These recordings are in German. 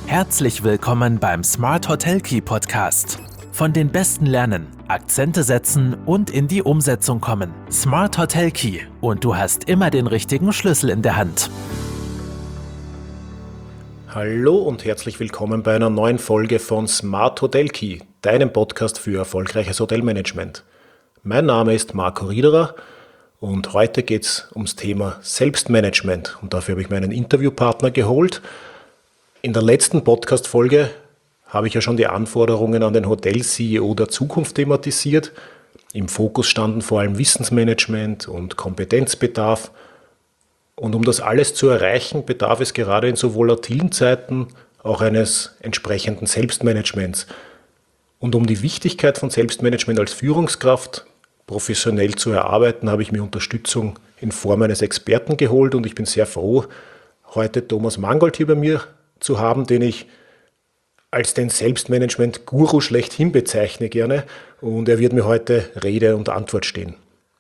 Herzlich willkommen beim Smart Hotel Key Podcast. Von den Besten lernen, Akzente setzen und in die Umsetzung kommen. Smart Hotel Key und du hast immer den richtigen Schlüssel in der Hand. Hallo und herzlich willkommen bei einer neuen Folge von Smart Hotel Key, deinem Podcast für erfolgreiches Hotelmanagement. Mein Name ist Marco Riederer und heute geht es ums Thema Selbstmanagement und dafür habe ich meinen Interviewpartner geholt. In der letzten Podcast-Folge habe ich ja schon die Anforderungen an den Hotel-CEO der Zukunft thematisiert. Im Fokus standen vor allem Wissensmanagement und Kompetenzbedarf. Und um das alles zu erreichen, bedarf es gerade in so volatilen Zeiten auch eines entsprechenden Selbstmanagements. Und um die Wichtigkeit von Selbstmanagement als Führungskraft professionell zu erarbeiten, habe ich mir Unterstützung in Form eines Experten geholt und ich bin sehr froh, heute Thomas Mangold hier bei mir zu haben, den ich als den Selbstmanagement-Guru schlechthin bezeichne gerne und er wird mir heute Rede und Antwort stehen.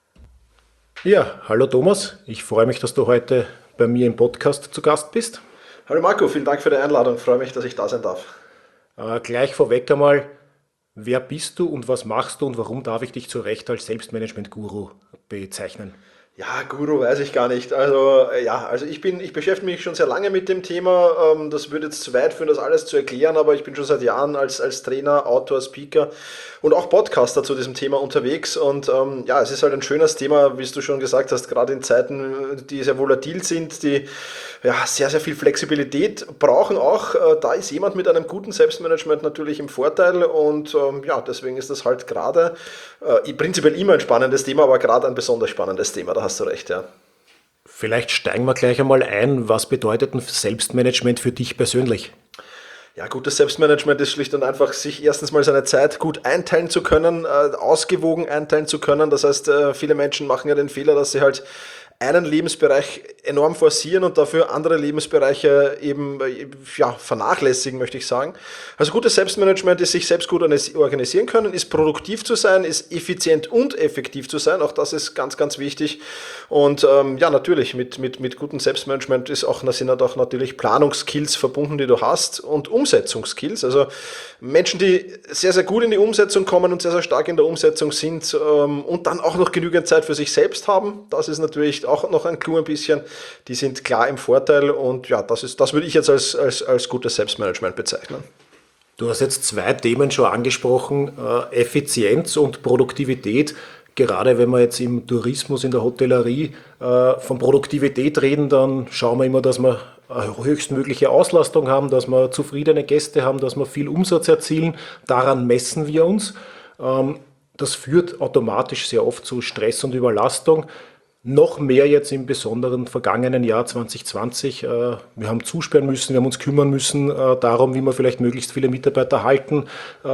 Ja, hallo Thomas, ich freue mich, dass du heute bei mir im Podcast zu Gast bist. Hallo Marco, vielen Dank für die Einladung, ich freue mich, dass ich da sein darf. Gleich vorweg einmal, wer bist du und was machst du und warum darf ich dich zu Recht als Selbstmanagement-Guru bezeichnen? Ja, Guru weiß ich gar nicht. Also ich beschäftige mich schon sehr lange mit dem Thema. Das würde jetzt zu weit führen, das alles zu erklären, aber ich bin schon seit Jahren als Trainer, Autor, Speaker und auch Podcaster zu diesem Thema unterwegs. Und es ist halt ein schönes Thema, wie du schon gesagt hast, gerade in Zeiten, die sehr volatil sind, die sehr, sehr viel Flexibilität brauchen auch. Da ist jemand mit einem guten Selbstmanagement natürlich im Vorteil und deswegen ist das halt gerade prinzipiell immer ein spannendes Thema, aber gerade ein besonders spannendes Thema, da hast du recht, ja. Vielleicht steigen wir gleich einmal ein. Was bedeutet ein Selbstmanagement für dich persönlich? Ja, gutes Selbstmanagement ist schlicht und einfach, sich erstens mal seine Zeit gut einteilen zu können, ausgewogen einteilen zu können. Das heißt, viele Menschen machen ja den Fehler, dass sie halt einen Lebensbereich enorm forcieren und dafür andere Lebensbereiche eben vernachlässigen, möchte ich sagen. Also gutes Selbstmanagement ist, sich selbst gut organisieren können, ist produktiv zu sein, ist effizient und effektiv zu sein. Auch das ist ganz, ganz wichtig. Und natürlich mit gutem Selbstmanagement sind auch natürlich Planungsskills verbunden, die du hast und Umsetzungsskills. Also Menschen, die sehr, sehr gut in die Umsetzung kommen und sehr, sehr stark in der Umsetzung sind und dann auch noch genügend Zeit für sich selbst haben, das ist natürlich auch noch ein Clou ein bisschen, die sind klar im Vorteil und ja, das würde ich jetzt als gutes Selbstmanagement bezeichnen. Du hast jetzt zwei Themen schon angesprochen, Effizienz und Produktivität. Gerade wenn wir jetzt im Tourismus, in der Hotellerie von Produktivität reden, dann schauen wir immer, dass wir eine höchstmögliche Auslastung haben, dass wir zufriedene Gäste haben, dass wir viel Umsatz erzielen. Daran messen wir uns. Das führt automatisch sehr oft zu Stress und Überlastung. Noch mehr jetzt im besonderen vergangenen Jahr 2020. Wir haben zusperren müssen, wir haben uns kümmern müssen darum, wie wir vielleicht möglichst viele Mitarbeiter halten,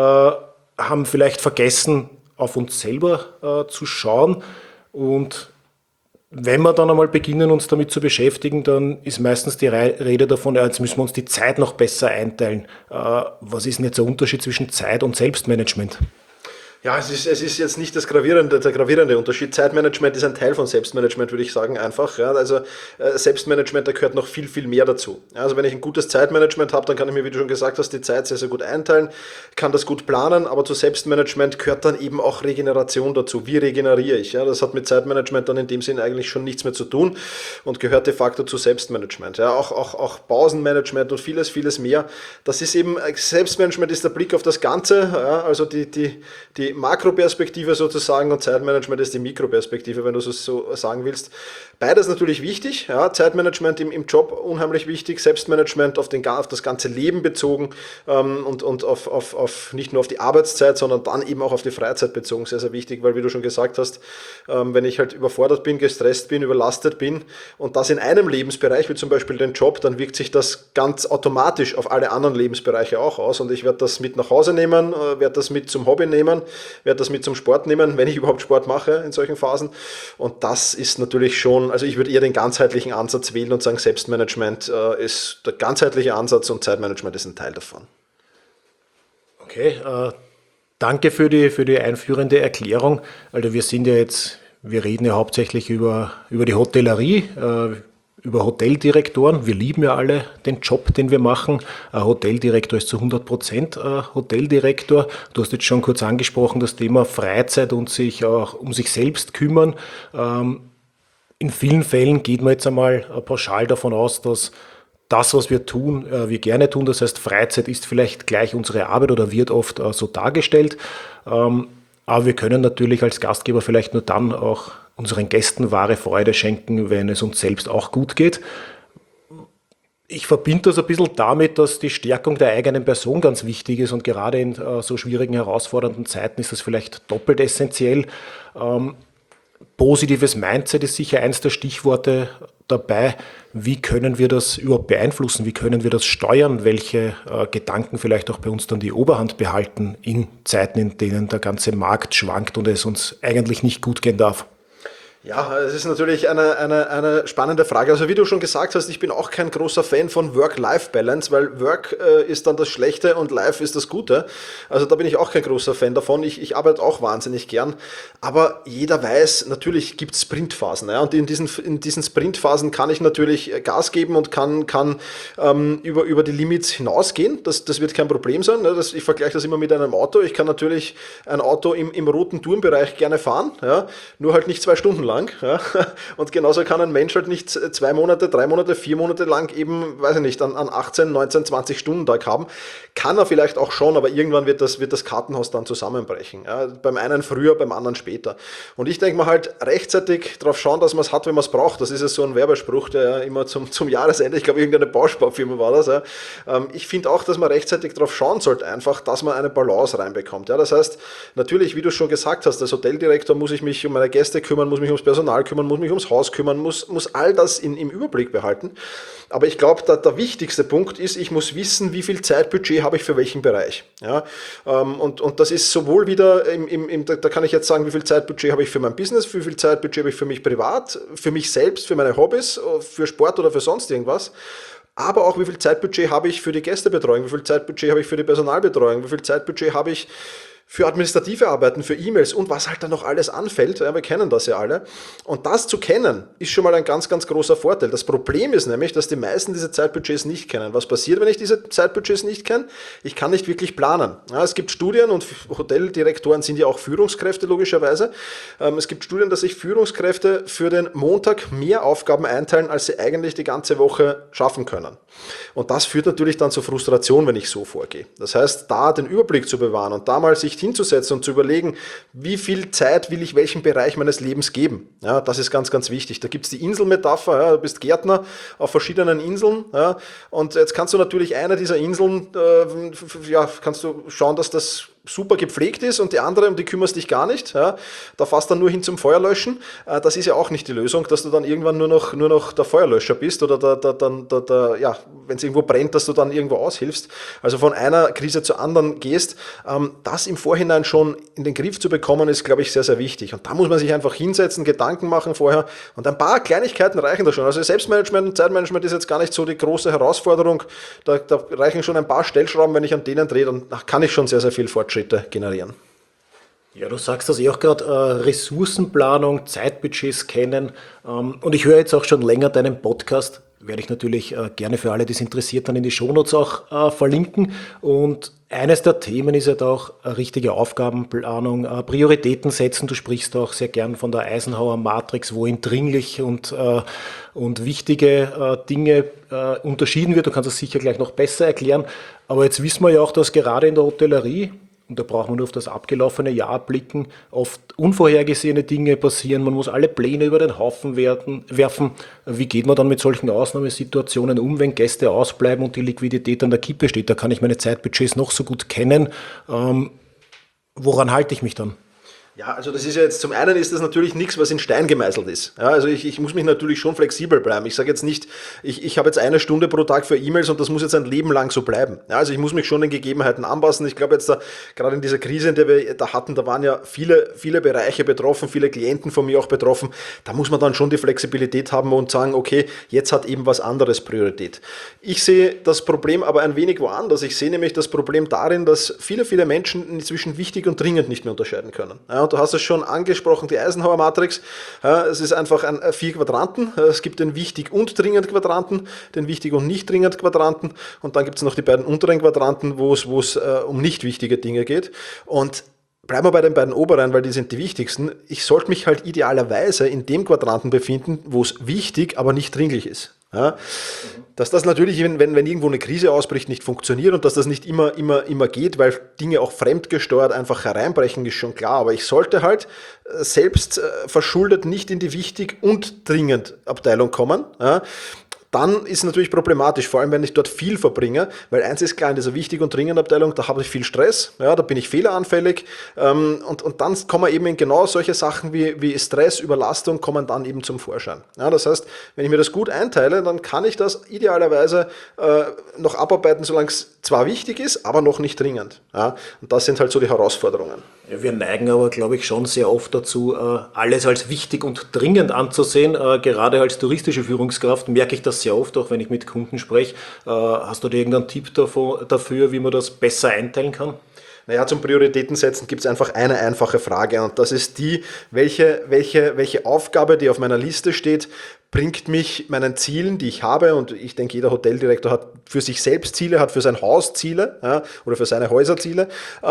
haben vielleicht vergessen, auf uns selber zu schauen. Und wenn wir dann einmal beginnen, uns damit zu beschäftigen, dann ist meistens die Rede davon, jetzt müssen wir uns die Zeit noch besser einteilen. Was ist denn jetzt der Unterschied zwischen Zeit und Selbstmanagement? Ja, es ist jetzt nicht der gravierende Unterschied. Zeitmanagement ist ein Teil von Selbstmanagement, würde ich sagen, einfach. Ja, also Selbstmanagement, da gehört noch viel, viel mehr dazu. Also wenn ich ein gutes Zeitmanagement habe, dann kann ich mir, wie du schon gesagt hast, die Zeit sehr, sehr gut einteilen, kann das gut planen, aber zu Selbstmanagement gehört dann eben auch Regeneration dazu. Wie regeneriere ich? Ja, das hat mit Zeitmanagement dann in dem Sinn eigentlich schon nichts mehr zu tun und gehört de facto zu Selbstmanagement. Ja, auch Pausenmanagement und vieles, vieles mehr. Das ist eben, Selbstmanagement ist der Blick auf das Ganze, ja, also die Makroperspektive sozusagen und Zeitmanagement ist die Mikroperspektive, wenn du so sagen willst. Beides natürlich wichtig, ja, Zeitmanagement im Job unheimlich wichtig, Selbstmanagement auf das ganze Leben bezogen und auf nicht nur auf die Arbeitszeit, sondern dann eben auch auf die Freizeit bezogen, sehr, sehr wichtig, weil wie du schon gesagt hast, wenn ich halt überfordert bin, gestresst bin, überlastet bin und das in einem Lebensbereich, wie zum Beispiel den Job, dann wirkt sich das ganz automatisch auf alle anderen Lebensbereiche auch aus und ich werde das mit nach Hause nehmen, werde das mit zum Hobby nehmen, werde das mit zum Sport nehmen, wenn ich überhaupt Sport mache in solchen Phasen und das ist natürlich schon, also ich würde eher den ganzheitlichen Ansatz wählen und sagen, Selbstmanagement ist der ganzheitliche Ansatz und Zeitmanagement ist ein Teil davon. Okay, danke für die einführende Erklärung. Also wir reden ja hauptsächlich über die Hotellerie. über Hoteldirektoren. Wir lieben ja alle den Job, den wir machen. Ein Hoteldirektor ist zu 100% Hoteldirektor. Du hast jetzt schon kurz angesprochen, das Thema Freizeit und sich auch um sich selbst kümmern. In vielen Fällen geht man jetzt einmal pauschal davon aus, dass das, was wir tun, wir gerne tun. Das heißt, Freizeit ist vielleicht gleich unsere Arbeit oder wird oft so dargestellt. Aber wir können natürlich als Gastgeber vielleicht nur dann auch unseren Gästen wahre Freude schenken, wenn es uns selbst auch gut geht. Ich verbinde das ein bisschen damit, dass die Stärkung der eigenen Person ganz wichtig ist und gerade in so schwierigen, herausfordernden Zeiten ist das vielleicht doppelt essentiell. Positives Mindset ist sicher eins der Stichworte dabei. Wie können wir das überhaupt beeinflussen? Wie können wir das steuern? Welche Gedanken vielleicht auch bei uns dann die Oberhand behalten in Zeiten, in denen der ganze Markt schwankt und es uns eigentlich nicht gut gehen darf? Ja, es ist natürlich eine spannende Frage. Also wie du schon gesagt hast, ich bin auch kein großer Fan von Work-Life-Balance, weil Work ist dann das Schlechte und Life ist das Gute. Also da bin ich auch kein großer Fan davon. Ich arbeite auch wahnsinnig gern. Aber jeder weiß, natürlich gibt es Sprintphasen. Ja? Und in diesen Sprintphasen kann ich natürlich Gas geben und kann über die Limits hinausgehen. Das wird kein Problem sein. Ne? Ich vergleiche das immer mit einem Auto. Ich kann natürlich ein Auto im roten Tourenbereich gerne fahren, ja? Nur halt nicht 2 Stunden lang. Ja? Und genauso kann ein Mensch halt nicht 2 Monate, 3 Monate, 4 Monate lang eben, weiß ich nicht, an 18, 19, 20 Stunden Tag haben. Kann er vielleicht auch schon, aber irgendwann wird das Kartenhaus dann zusammenbrechen. Ja? Beim einen früher, beim anderen später. Und ich denke mal halt rechtzeitig darauf schauen, dass man es hat, wenn man es braucht. Das ist ja so ein Werbespruch, der ja immer zum Jahresende, ich glaube irgendeine Bausparfirma war das. Ja? Ich finde auch, dass man rechtzeitig darauf schauen sollte, einfach, dass man eine Balance reinbekommt. Ja? Das heißt, natürlich, wie du schon gesagt hast, als Hoteldirektor muss ich mich um meine Gäste kümmern, muss mich ums Personal kümmern, muss mich ums Haus kümmern, muss all das im Überblick behalten. Aber ich glaube, der wichtigste Punkt ist, ich muss wissen, wie viel Zeitbudget habe ich für welchen Bereich. Ja? Und das ist sowohl wieder, da kann ich jetzt sagen, wie viel Zeitbudget habe ich für mein Business, wie viel Zeitbudget habe ich für mich privat, für mich selbst, für meine Hobbys, für Sport oder für sonst irgendwas. Aber auch, wie viel Zeitbudget habe ich für die Gästebetreuung, wie viel Zeitbudget habe ich für die Personalbetreuung, wie viel Zeitbudget habe ich für administrative Arbeiten, für E-Mails und was halt dann noch alles anfällt. Ja, wir kennen das ja alle. Und das zu kennen, ist schon mal ein ganz, ganz großer Vorteil. Das Problem ist nämlich, dass die meisten diese Zeitbudgets nicht kennen. Was passiert, wenn ich diese Zeitbudgets nicht kenne? Ich kann nicht wirklich planen. Ja, es gibt Studien und Hoteldirektoren sind ja auch Führungskräfte logischerweise. Es gibt Studien, dass sich Führungskräfte für den Montag mehr Aufgaben einteilen, als sie eigentlich die ganze Woche schaffen können. Und das führt natürlich dann zu Frustration, wenn ich so vorgehe. Das heißt, da den Überblick zu bewahren und da mal sich hinzusetzen und zu überlegen, wie viel Zeit will ich welchem Bereich meines Lebens geben. Ja, das ist ganz, ganz wichtig. Da gibt es die Inselmetapher, ja, du bist Gärtner auf verschiedenen Inseln, ja, und jetzt kannst du natürlich eine dieser Inseln, kannst du schauen, dass das super gepflegt ist und die andere, um die kümmerst dich gar nicht. Ja. Da fährst dann nur hin zum Feuerlöschen. Das ist ja auch nicht die Lösung, dass du dann irgendwann nur noch der Feuerlöscher bist oder wenn es irgendwo brennt, dass du dann irgendwo aushilfst. Also von einer Krise zur anderen gehst. Das im Vorhinein schon in den Griff zu bekommen, ist, glaube ich, sehr, sehr wichtig. Und da muss man sich einfach hinsetzen, Gedanken machen vorher und ein paar Kleinigkeiten reichen da schon. Also Selbstmanagement und Zeitmanagement ist jetzt gar nicht so die große Herausforderung. Da reichen schon ein paar Stellschrauben, wenn ich an denen drehe, dann kann ich schon sehr, sehr viel Fortschritte generieren. Ja, du sagst das auch gerade, Ressourcenplanung, Zeitbudgets kennen. Und ich höre jetzt auch schon länger deinen Podcast. Werde ich natürlich gerne für alle, die es interessiert, dann in die Shownotes auch verlinken. Und eines der Themen ist ja da auch richtige Aufgabenplanung, Prioritäten setzen. Du sprichst auch sehr gern von der Eisenhower Matrix, wohin dringlich und wichtige Dinge unterschieden wird. Du kannst das sicher gleich noch besser erklären. Aber jetzt wissen wir ja auch, dass gerade in der Hotellerie, und da braucht man nur auf das abgelaufene Jahr blicken, oft unvorhergesehene Dinge passieren. Man muss alle Pläne über den Haufen werfen. Wie geht man dann mit solchen Ausnahmesituationen um, wenn Gäste ausbleiben und die Liquidität an der Kippe steht? Da kann ich meine Zeitbudgets noch so gut kennen. Woran halte ich mich dann? Ja, also das ist ja jetzt, zum einen ist das natürlich nichts, was in Stein gemeißelt ist. Ja, also ich muss mich natürlich schon flexibel bleiben. Ich sage jetzt nicht, ich habe jetzt 1 Stunde pro Tag für E-Mails und das muss jetzt ein Leben lang so bleiben. Ja, also ich muss mich schon den Gegebenheiten anpassen. Ich glaube jetzt gerade in dieser Krise, in der wir da hatten, da waren ja viele Bereiche betroffen, viele Klienten von mir auch betroffen. Da muss man dann schon die Flexibilität haben und sagen, okay, jetzt hat eben was anderes Priorität. Ich sehe das Problem aber ein wenig woanders. Ich sehe nämlich das Problem darin, dass viele Menschen inzwischen wichtig und dringend nicht mehr unterscheiden können. Ja, Ja, und du hast es schon angesprochen, die Eisenhower-Matrix. Ja, es ist einfach 4 Quadranten. Es gibt den wichtig und dringend Quadranten, den wichtig und nicht dringend Quadranten. Und dann gibt es noch die beiden unteren Quadranten, wo es um nicht wichtige Dinge geht. Und bleiben wir bei den beiden oberen, weil die sind die wichtigsten. Ich sollte mich halt idealerweise in dem Quadranten befinden, wo es wichtig, aber nicht dringlich ist. Ja, dass das natürlich, wenn irgendwo eine Krise ausbricht, nicht funktioniert und dass das nicht immer geht, weil Dinge auch fremdgesteuert einfach hereinbrechen, ist schon klar. Aber ich sollte halt selbst verschuldet nicht in die wichtig und dringend Abteilung kommen. Ja, dann ist es natürlich problematisch, vor allem wenn ich dort viel verbringe, weil eins ist klar, in dieser wichtig und dringenden Abteilung, da habe ich viel Stress, ja, da bin ich fehleranfällig und dann kommen eben in genau solche Sachen wie Stress, Überlastung kommen dann eben zum Vorschein. Ja, das heißt, wenn ich mir das gut einteile, dann kann ich das idealerweise noch abarbeiten, solange es zwar wichtig ist, aber noch nicht dringend. Ja, und das sind halt so die Herausforderungen. Ja, wir neigen aber, glaube ich, schon sehr oft dazu, alles als wichtig und dringend anzusehen. Gerade als touristische Führungskraft merke ich das sehr oft, auch wenn ich mit Kunden spreche. Hast du da irgendeinen Tipp dafür, wie man das besser einteilen kann? Naja, zum Prioritätensetzen gibt es einfach eine einfache Frage und das ist die, welche Aufgabe, die auf meiner Liste steht, bringt mich meinen Zielen, die ich habe, und ich denke, jeder Hoteldirektor hat für sich selbst Ziele, hat für sein Haus Ziele, ja, oder für seine Häuser Ziele.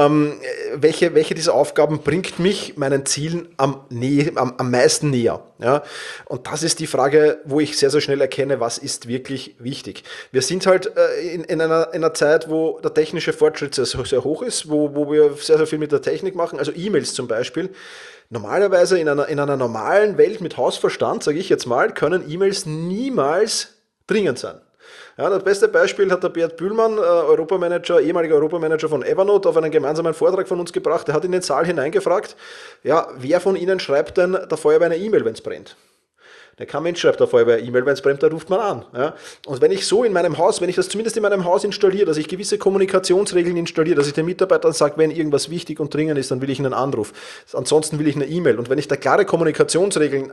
Welche dieser Aufgaben bringt mich meinen Zielen am meisten näher? Ja? Und das ist die Frage, wo ich sehr, sehr schnell erkenne, was ist wirklich wichtig. Wir sind halt in einer Zeit, wo der technische Fortschritt sehr, sehr hoch ist, wo wir sehr, sehr viel mit der Technik machen, also E-Mails zum Beispiel. Normalerweise in einer normalen Welt mit Hausverstand, sage ich jetzt mal, können E-Mails niemals dringend sein. Ja, das beste Beispiel hat der Bert Bühlmann, ehemaliger Europamanager von Evernote, auf einen gemeinsamen Vortrag von uns gebracht. Der hat in den Saal hineingefragt, ja, wer von Ihnen schreibt denn der Feuerwehr eine E-Mail, wenn es brennt? Kein Mensch schreibt der Feuerwehr E-Mail, wenn es brennt, da ruft man an. Ja? Und wenn ich so in meinem Haus, wenn ich das zumindest in meinem Haus installiere, dass ich gewisse Kommunikationsregeln installiere, dass ich den Mitarbeitern sage, wenn irgendwas wichtig und dringend ist, dann will ich einen Anruf. Ansonsten will ich eine E-Mail. Und wenn ich da klare Kommunikationsregeln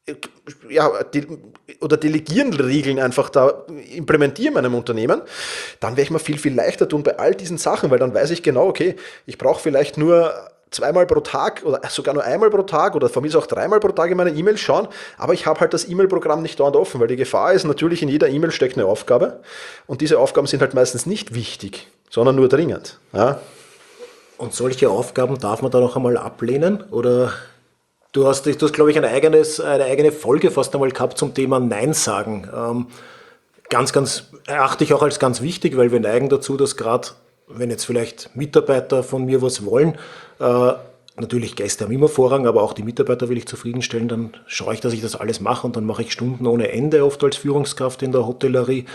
oder Delegieren-Regeln einfach da implementiere in meinem Unternehmen, dann werde ich mir viel, viel leichter tun bei all diesen Sachen, weil dann weiß ich genau, okay, ich brauche vielleicht nur 2-mal pro Tag oder sogar nur 1-mal pro Tag oder von mir ist auch 3-mal pro Tag in meine E-Mails schauen, aber ich habe halt das E-Mail-Programm nicht dauernd offen, weil die Gefahr ist natürlich, in jeder E-Mail steckt eine Aufgabe und diese Aufgaben sind halt meistens nicht wichtig, sondern nur dringend. Ja? Und solche Aufgaben darf man dann auch einmal ablehnen? Oder du hast glaube ich, eine eigene Folge fast einmal gehabt zum Thema Nein sagen. Ganz erachte ich auch als ganz wichtig, weil wir neigen dazu, dass gerade, wenn jetzt vielleicht Mitarbeiter von mir was wollen, natürlich Gäste haben immer Vorrang, aber auch die Mitarbeiter will ich zufriedenstellen, dann schaue ich, dass ich das alles mache und dann mache ich Stunden ohne Ende, oft als Führungskraft in der Hotellerie.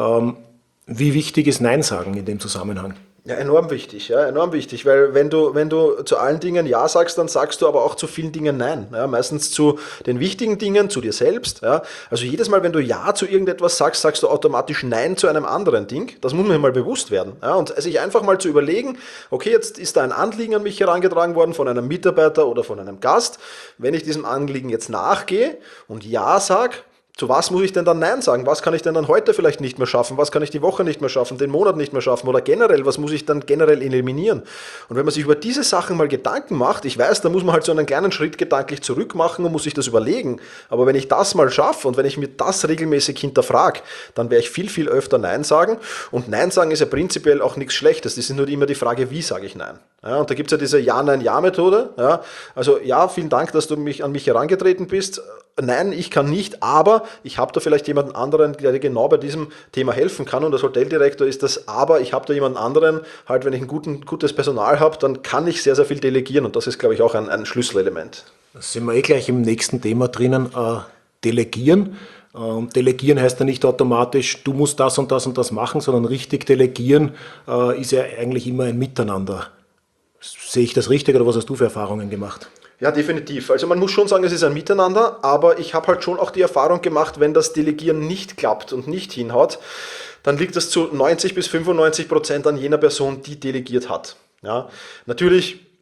Wie wichtig ist Nein sagen in dem Zusammenhang? Ja, enorm wichtig, weil wenn du zu allen Dingen Ja sagst, dann sagst du aber auch zu vielen Dingen Nein. Ja, meistens zu den wichtigen Dingen, zu dir selbst. Ja. Also jedes Mal, wenn du Ja zu irgendetwas sagst, sagst du automatisch Nein zu einem anderen Ding. Das muss mir mal bewusst werden. Ja, und sich einfach mal zu überlegen, okay, jetzt ist da ein Anliegen an mich herangetragen worden von einem Mitarbeiter oder von einem Gast. Wenn ich diesem Anliegen jetzt nachgehe und Ja sage, zu was muss ich denn dann Nein sagen? Was kann ich denn dann heute vielleicht nicht mehr schaffen? Was kann ich die Woche nicht mehr schaffen, den Monat nicht mehr schaffen? Oder generell, was muss ich dann generell eliminieren? Und wenn man sich über diese Sachen mal Gedanken macht, ich weiß, da muss man halt so einen kleinen Schritt gedanklich zurück machen und muss sich das überlegen. Aber wenn ich das mal schaffe und wenn ich mir das regelmäßig hinterfrage, dann werde ich viel, viel öfter Nein sagen. Und Nein sagen ist ja prinzipiell auch nichts Schlechtes. Das ist nur immer die Frage, wie sage ich Nein? Ja, und da gibt es ja diese Ja-Nein-Ja-Methode. Ja, also ja, vielen Dank, dass du an mich herangetreten bist. Nein, ich kann nicht, aber ich habe da vielleicht jemanden anderen, der dir genau bei diesem Thema helfen kann. Und als Hoteldirektor ist das aber, ich habe da jemanden anderen, halt wenn ich ein gutes Personal habe, dann kann ich sehr, sehr viel delegieren. Und das ist, glaube ich, auch ein Schlüsselelement. Da sind wir gleich im nächsten Thema drinnen, Delegieren. Delegieren heißt ja nicht automatisch, du musst das und das machen, sondern richtig delegieren ist ja eigentlich immer ein Miteinander. Sehe ich das richtig oder was hast du für Erfahrungen gemacht? Ja, definitiv. Also man muss schon sagen, es ist ein Miteinander, aber ich habe halt schon auch die Erfahrung gemacht, wenn das Delegieren nicht klappt und nicht hinhaut, dann liegt das zu 90 bis 95% an jener Person, die delegiert hat. Ja, natürlich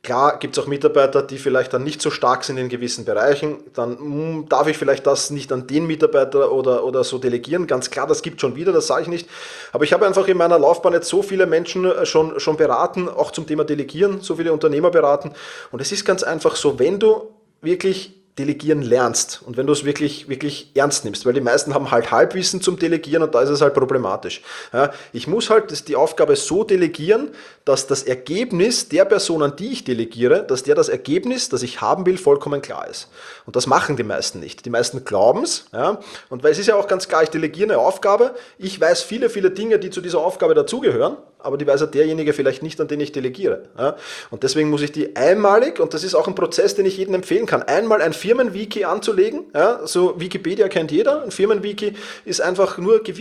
Klar gibt es auch Mitarbeiter, die vielleicht dann nicht so stark sind in gewissen Bereichen. Dann darf ich vielleicht das nicht an den Mitarbeiter oder so delegieren. Ganz klar, das gibt schon wieder, das sage ich nicht. Aber ich habe einfach in meiner Laufbahn jetzt so viele Menschen schon beraten, auch zum Thema Delegieren, so viele Unternehmer beraten. Und es ist ganz einfach so, wenn du wirklich delegieren lernst und wenn du es wirklich ernst nimmst, weil die meisten haben halt Halbwissen zum Delegieren und da ist es halt problematisch. Ja, ich muss halt die Aufgabe so delegieren, dass das Ergebnis der Person, an die ich delegiere, dass das Ergebnis, das ich haben will, vollkommen klar ist. Und das machen die meisten nicht. Die meisten glauben es. Ja, und weil es ist ja auch ganz klar, ich delegiere eine Aufgabe, ich weiß viele Dinge, die zu dieser Aufgabe dazugehören, aber die weiß ja derjenige vielleicht nicht, an den ich delegiere. Ja, und deswegen muss ich die einmalig, und das ist auch ein Prozess, den ich jedem empfehlen kann, einmal ein Firmenwiki anzulegen. Ja, so Wikipedia kennt jeder. Ein Firmenwiki ist einfach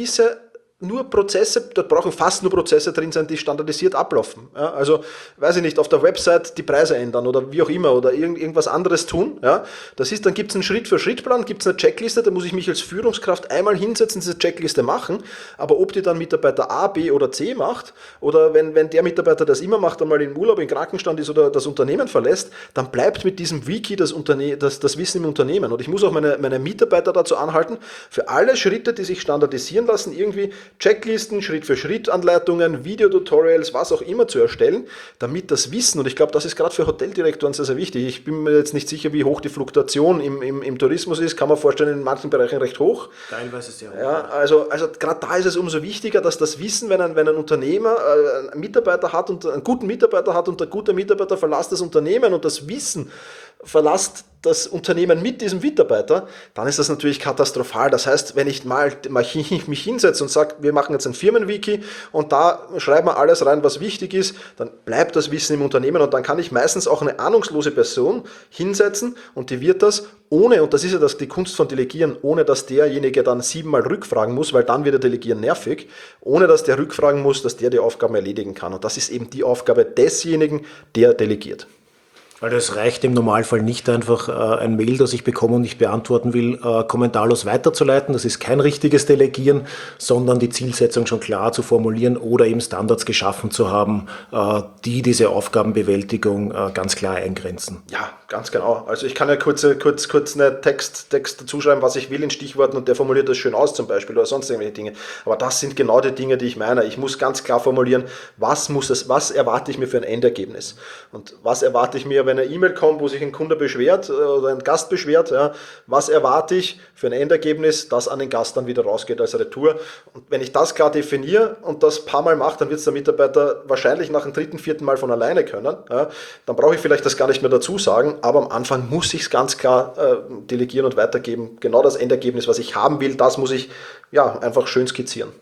nur Prozesse, dort brauchen fast nur Prozesse drin sein, die standardisiert ablaufen. Ja, also, weiß ich nicht, auf der Website die Preise ändern oder wie auch immer oder irgendwas anderes tun. Ja, das ist, dann gibt es einen Schritt-für-Schritt-Plan, gibt es eine Checkliste, da muss ich mich als Führungskraft einmal hinsetzen, diese Checkliste machen, aber ob die dann Mitarbeiter A, B oder C macht oder wenn der Mitarbeiter das immer macht, einmal im Urlaub, in Krankenstand ist oder das Unternehmen verlässt, dann bleibt mit diesem Wiki das Wissen im Unternehmen. Und ich muss auch meine Mitarbeiter dazu anhalten, für alle Schritte, die sich standardisieren lassen, irgendwie Checklisten, Schritt-für-Schritt-Anleitungen, Videotutorials, was auch immer zu erstellen, damit das Wissen, und ich glaube, das ist gerade für Hoteldirektoren sehr, sehr wichtig. Ich bin mir jetzt nicht sicher, wie hoch die Fluktuation im Tourismus ist, kann man vorstellen, in manchen Bereichen recht hoch. Teilweise sehr hoch. Ja, also gerade da ist es umso wichtiger, dass das Wissen, wenn ein Unternehmer einen Mitarbeiter hat und einen guten Mitarbeiter hat und der gute Mitarbeiter verlässt das Unternehmen und das Wissen verlässt das Unternehmen mit diesem Mitarbeiter, dann ist das natürlich katastrophal. Das heißt, wenn ich mich hinsetze und sage, wir machen jetzt ein Firmenwiki und da schreiben wir alles rein, was wichtig ist, dann bleibt das Wissen im Unternehmen und dann kann ich meistens auch eine ahnungslose Person hinsetzen und die wird das ohne, und das ist ja die Kunst von Delegieren, ohne dass derjenige dann 7-mal rückfragen muss, weil dann wird der Delegieren nervig, ohne dass der rückfragen muss, dass der die Aufgaben erledigen kann. Und das ist eben die Aufgabe desjenigen, der delegiert. Weil es reicht im Normalfall nicht einfach ein Mail, das ich bekomme und nicht beantworten will, kommentarlos weiterzuleiten. Das ist kein richtiges Delegieren, sondern die Zielsetzung schon klar zu formulieren oder eben Standards geschaffen zu haben, die diese Aufgabenbewältigung ganz klar eingrenzen. Ja, ganz genau. Also ich kann ja kurz einen Text dazu schreiben, was ich will in Stichworten und der formuliert das schön aus zum Beispiel oder sonst irgendwelche Dinge. Aber das sind genau die Dinge, die ich meine. Ich muss ganz klar formulieren, was erwarte ich mir für ein Endergebnis und was erwarte ich mir, wenn eine E-Mail kommt, wo sich ein Kunde beschwert oder ein Gast beschwert, ja, was erwarte ich für ein Endergebnis, das an den Gast dann wieder rausgeht als Retour. Und wenn ich das klar definiere und das ein paar Mal mache, dann wird es der Mitarbeiter wahrscheinlich nach dem 3., 4. Mal von alleine können. Ja. Dann brauche ich vielleicht das gar nicht mehr dazu sagen, aber am Anfang muss ich es ganz klar delegieren und weitergeben. Genau das Endergebnis, was ich haben will, das muss ich einfach schön skizzieren.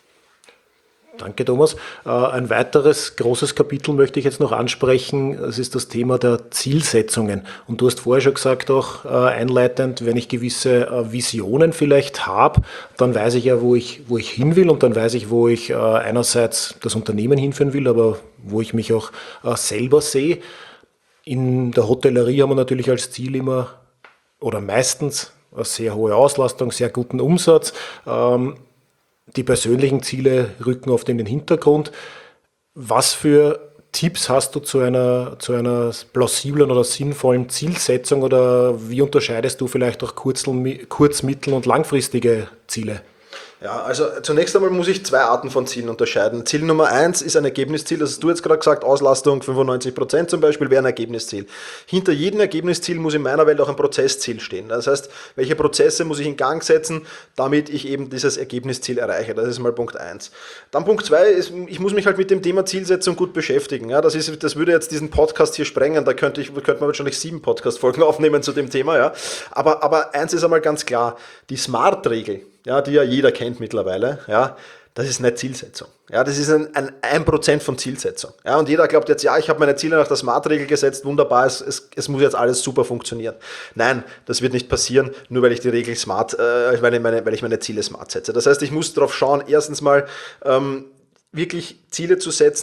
Danke, Thomas. Ein weiteres großes Kapitel möchte ich jetzt noch ansprechen. Das ist das Thema der Zielsetzungen. Und du hast vorher schon gesagt, auch einleitend, wenn ich gewisse Visionen vielleicht habe, dann weiß ich ja, wo ich hin will und dann weiß ich, wo ich einerseits das Unternehmen hinführen will, aber wo ich mich auch selber sehe. In der Hotellerie haben wir natürlich als Ziel immer oder meistens eine sehr hohe Auslastung, sehr guten Umsatz. Die persönlichen Ziele rücken oft in den Hintergrund. Was für Tipps hast du zu einer plausiblen oder sinnvollen Zielsetzung oder wie unterscheidest du vielleicht auch kurz-, mittel- und langfristige Ziele? Ja, also zunächst einmal muss ich 2 Arten von Zielen unterscheiden. Ziel Nummer 1 ist ein Ergebnisziel, das hast du jetzt gerade gesagt, Auslastung 95% zum Beispiel wäre ein Ergebnisziel. Hinter jedem Ergebnisziel muss in meiner Welt auch ein Prozessziel stehen. Das heißt, welche Prozesse muss ich in Gang setzen, damit ich eben dieses Ergebnisziel erreiche. Das ist mal Punkt 1. Dann Punkt 2 ist, ich muss mich halt mit dem Thema Zielsetzung gut beschäftigen. Ja, das würde jetzt diesen Podcast hier sprengen, da könnte man wahrscheinlich 7 Podcast-Folgen aufnehmen zu dem Thema. Ja. Aber eins ist einmal ganz klar, die SMART-Regel, ja, die ja jeder kennt mittlerweile, ja, das ist eine Zielsetzung. Ja, das ist ein 1% von Zielsetzung. Ja, und jeder glaubt jetzt, ja, ich habe meine Ziele nach der SMART-Regel gesetzt, wunderbar, es muss jetzt alles super funktionieren. Nein, das wird nicht passieren, nur weil ich die Regel SMART, weil ich meine Ziele SMART setze. Das heißt, ich muss darauf schauen, erstens mal wirklich Ziele zu setzen,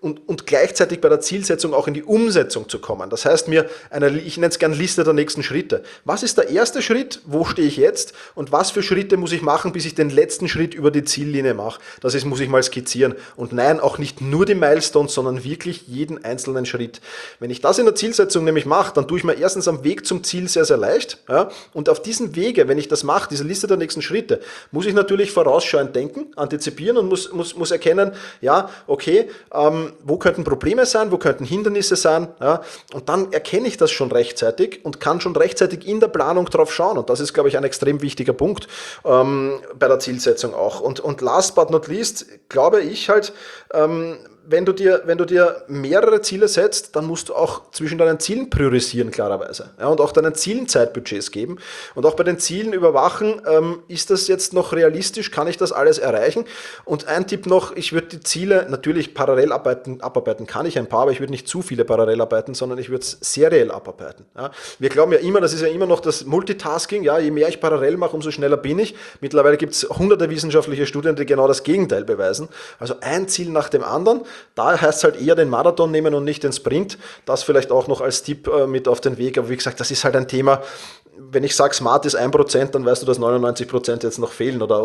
und gleichzeitig bei der Zielsetzung auch in die Umsetzung zu kommen. Das heißt ich nenne es gerne Liste der nächsten Schritte. Was ist der erste Schritt? Wo stehe ich jetzt? Und was für Schritte muss ich machen, bis ich den letzten Schritt über die Ziellinie mache? Muss ich mal skizzieren. Und nein, auch nicht nur die Milestones, sondern wirklich jeden einzelnen Schritt. Wenn ich das in der Zielsetzung nämlich mache, dann tue ich mir erstens am Weg zum Ziel sehr, sehr leicht. Ja? Und auf diesem Wege, wenn ich das mache, diese Liste der nächsten Schritte, muss ich natürlich vorausschauend denken, antizipieren und muss erkennen, ja, okay, wo könnten Probleme sein, wo könnten Hindernisse sein, ja? Und dann erkenne ich das schon rechtzeitig und kann schon rechtzeitig in der Planung drauf schauen. Und das ist, glaube ich, ein extrem wichtiger Punkt bei der Zielsetzung auch. Und last but not least, glaube ich halt, wenn du dir mehrere Ziele setzt, dann musst du auch zwischen deinen Zielen priorisieren, klarerweise. Ja, und auch deinen Zielen Zeitbudgets geben. Und auch bei den Zielen überwachen, ist das jetzt noch realistisch, kann ich das alles erreichen? Und ein Tipp noch, ich würde die Ziele natürlich parallel abarbeiten kann ich ein paar, aber ich würde nicht zu viele parallel arbeiten, sondern ich würde es seriell abarbeiten. Ja, wir glauben ja immer, das ist ja immer noch das Multitasking, ja, je mehr ich parallel mache, umso schneller bin ich. Mittlerweile gibt es hunderte wissenschaftliche Studien, die genau das Gegenteil beweisen. Also ein Ziel nach dem anderen. Da heißt es halt eher den Marathon nehmen und nicht den Sprint. Das vielleicht auch noch als Tipp mit auf den Weg. Aber wie gesagt, das ist halt ein Thema. Wenn ich sage, Smart ist 1%, dann weißt du, dass 99% jetzt noch fehlen oder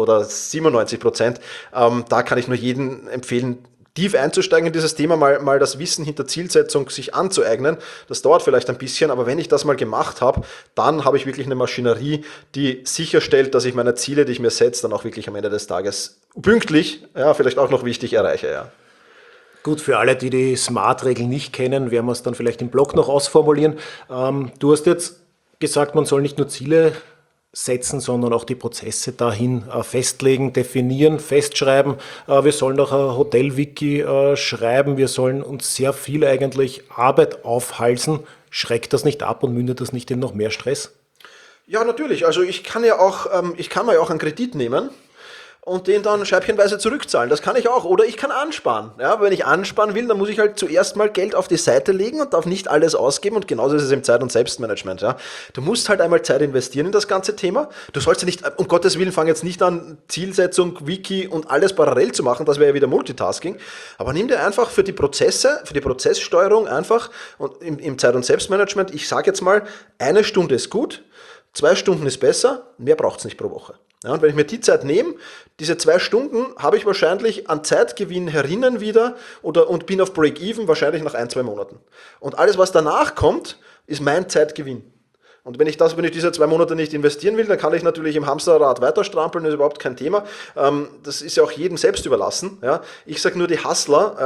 97%. Da kann ich nur jedem empfehlen, tief einzusteigen in dieses Thema, mal das Wissen hinter Zielsetzung sich anzueignen. Das dauert vielleicht ein bisschen, aber wenn ich das mal gemacht habe, dann habe ich wirklich eine Maschinerie, die sicherstellt, dass ich meine Ziele, die ich mir setze, dann auch wirklich am Ende des Tages pünktlich, ja, vielleicht auch noch wichtig, erreiche. Ja. Gut, für alle, die die Smart-Regeln nicht kennen, werden wir es dann vielleicht im Blog noch ausformulieren. Du hast jetzt gesagt, man soll nicht nur Ziele setzen, sondern auch die Prozesse dahin festlegen, definieren, festschreiben. Wir sollen auch ein Hotel-Wiki schreiben. Wir sollen uns sehr viel eigentlich Arbeit aufhalsen. Schreckt das nicht ab und mündet das nicht in noch mehr Stress? Ja, natürlich. Also ich kann mir ja auch einen Kredit nehmen und den dann scheibchenweise zurückzahlen. Das kann ich auch. Oder ich kann ansparen. Ja, wenn ich ansparen will, dann muss ich halt zuerst mal Geld auf die Seite legen und darf nicht alles ausgeben. Und genauso ist es im Zeit- und Selbstmanagement. Ja. Du musst halt einmal Zeit investieren in das ganze Thema. Du sollst ja nicht, um Gottes Willen, fang jetzt nicht an, Zielsetzung, Wiki und alles parallel zu machen. Das wäre ja wieder Multitasking. Aber nimm dir einfach für die Prozesse, für die Prozesssteuerung einfach und im Zeit- und Selbstmanagement, ich sage jetzt mal, 1 Stunde ist gut, 2 Stunden ist besser, mehr braucht es nicht pro Woche. Ja, und wenn ich mir die Zeit nehme, diese 2 Stunden habe ich wahrscheinlich an Zeitgewinn herinnen wieder und bin auf Break-Even wahrscheinlich nach 1-2 Monaten. Und alles, was danach kommt, ist mein Zeitgewinn. Und wenn ich diese 2 Monate nicht investieren will, dann kann ich natürlich im Hamsterrad weiter strampeln, das ist überhaupt kein Thema. Das ist ja auch jedem selbst überlassen. Ja. Ich sage nur die Hustler,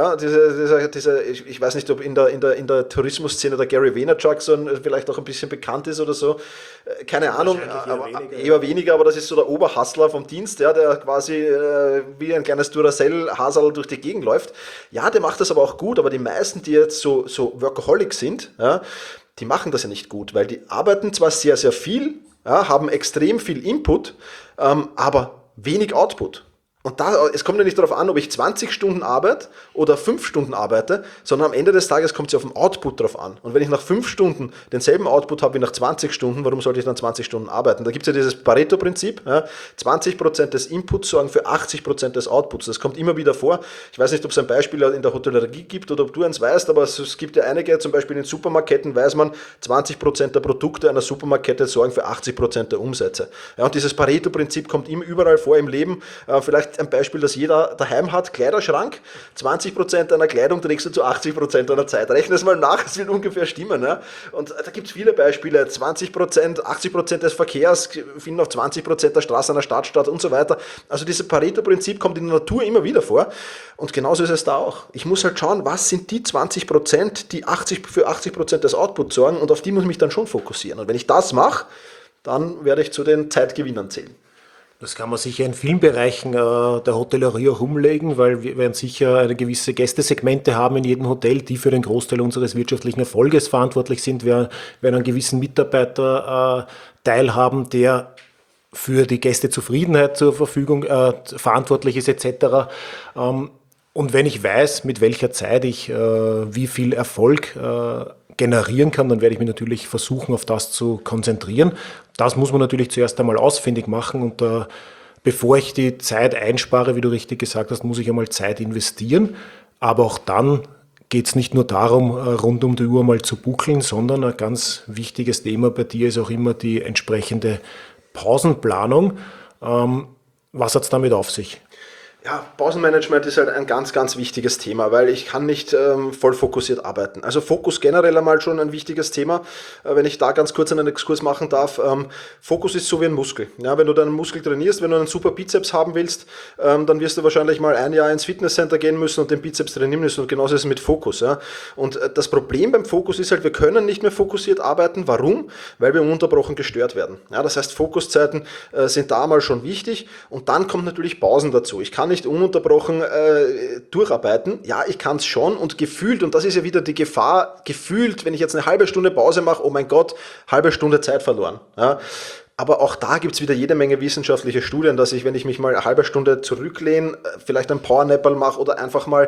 ja, ich weiß nicht, ob in der Tourismusszene der Gary Vaynerchuk vielleicht auch ein bisschen bekannt ist oder so. Keine Ahnung, eher weniger, aber das ist so der Oberhustler vom Dienst, ja, der quasi wie ein kleines Duracell-Hasel durch die Gegend läuft. Ja, der macht das aber auch gut, aber die meisten, die jetzt so Workaholic sind, ja, die machen das ja nicht gut, weil die arbeiten zwar sehr, sehr viel, ja, haben extrem viel Input, aber wenig Output. Und es kommt ja nicht darauf an, ob ich 20 Stunden arbeite oder 5 Stunden arbeite, sondern am Ende des Tages kommt es ja auf den Output drauf an. Und wenn ich nach 5 Stunden denselben Output habe wie nach 20 Stunden, warum sollte ich dann 20 Stunden arbeiten? Da gibt es ja dieses Pareto-Prinzip, ja, 20% des Inputs sorgen für 80% des Outputs. Das kommt immer wieder vor. Ich weiß nicht, ob es ein Beispiel in der Hotellerie gibt oder ob du eins weißt, aber es gibt ja einige, zum Beispiel in Supermarketten weiß man, 20% der Produkte einer Supermarktkette sorgen für 80% der Umsätze. Ja, und dieses Pareto-Prinzip kommt immer überall vor im Leben. Vielleicht ein Beispiel, das jeder daheim hat, Kleiderschrank, 20% deiner Kleidung trägst du zu 80% deiner Zeit. Rechne es mal nach, es wird ungefähr stimmen. Ja? Und da gibt es viele Beispiele, 20%, 80% des Verkehrs finden auf 20% der Straße einer Stadt statt und so weiter. Also dieses Pareto-Prinzip kommt in der Natur immer wieder vor und genauso ist es da auch. Ich muss halt schauen, was sind die 20%, die für 80% des Outputs sorgen und auf die muss ich mich dann schon fokussieren. Und wenn ich das mache, dann werde ich zu den Zeitgewinnern zählen. Das kann man sicher in vielen Bereichen der Hotellerie auch umlegen, weil wir werden sicher eine gewisse Gästesegmente haben in jedem Hotel, die für den Großteil unseres wirtschaftlichen Erfolges verantwortlich sind. Wir werden einen gewissen Mitarbeiterteil haben, der für die Gästezufriedenheit zur Verfügung verantwortlich ist etc. Und wenn ich weiß, mit welcher Zeit ich wie viel Erfolg generieren kann, dann werde ich mich natürlich versuchen, auf das zu konzentrieren. Das muss man natürlich zuerst einmal ausfindig machen und bevor ich die Zeit einspare, wie du richtig gesagt hast, muss ich einmal Zeit investieren. Aber auch dann geht es nicht nur darum, rund um die Uhr mal zu buckeln, sondern ein ganz wichtiges Thema bei dir ist auch immer die entsprechende Pausenplanung. Was hat es damit auf sich? Ja, Pausenmanagement ist halt ein ganz, ganz wichtiges Thema, weil ich kann nicht voll fokussiert arbeiten. Also Fokus generell einmal schon ein wichtiges Thema, wenn ich da ganz kurz einen Exkurs machen darf. Fokus ist so wie ein Muskel. Ja, wenn du deinen Muskel trainierst, wenn du einen super Bizeps haben willst, dann wirst du wahrscheinlich mal ein Jahr ins Fitnesscenter gehen müssen und den Bizeps trainieren müssen, und genauso ist es mit Fokus. Ja. Und das Problem beim Fokus ist halt, wir können nicht mehr fokussiert arbeiten. Warum? Weil wir ununterbrochen gestört werden. Ja, das heißt, Fokuszeiten sind da mal schon wichtig, und dann kommt natürlich Pausen dazu. Ich kann nicht ununterbrochen durcharbeiten. Ja, ich kann es schon, und gefühlt, und das ist ja wieder die Gefahr, gefühlt, wenn ich jetzt eine halbe Stunde Pause mache, oh mein Gott, halbe Stunde Zeit verloren. Ja. Aber auch da gibt es wieder jede Menge wissenschaftliche Studien, dass ich, wenn ich mich mal eine halbe Stunde zurücklehne, vielleicht ein Powernapperl mache oder einfach mal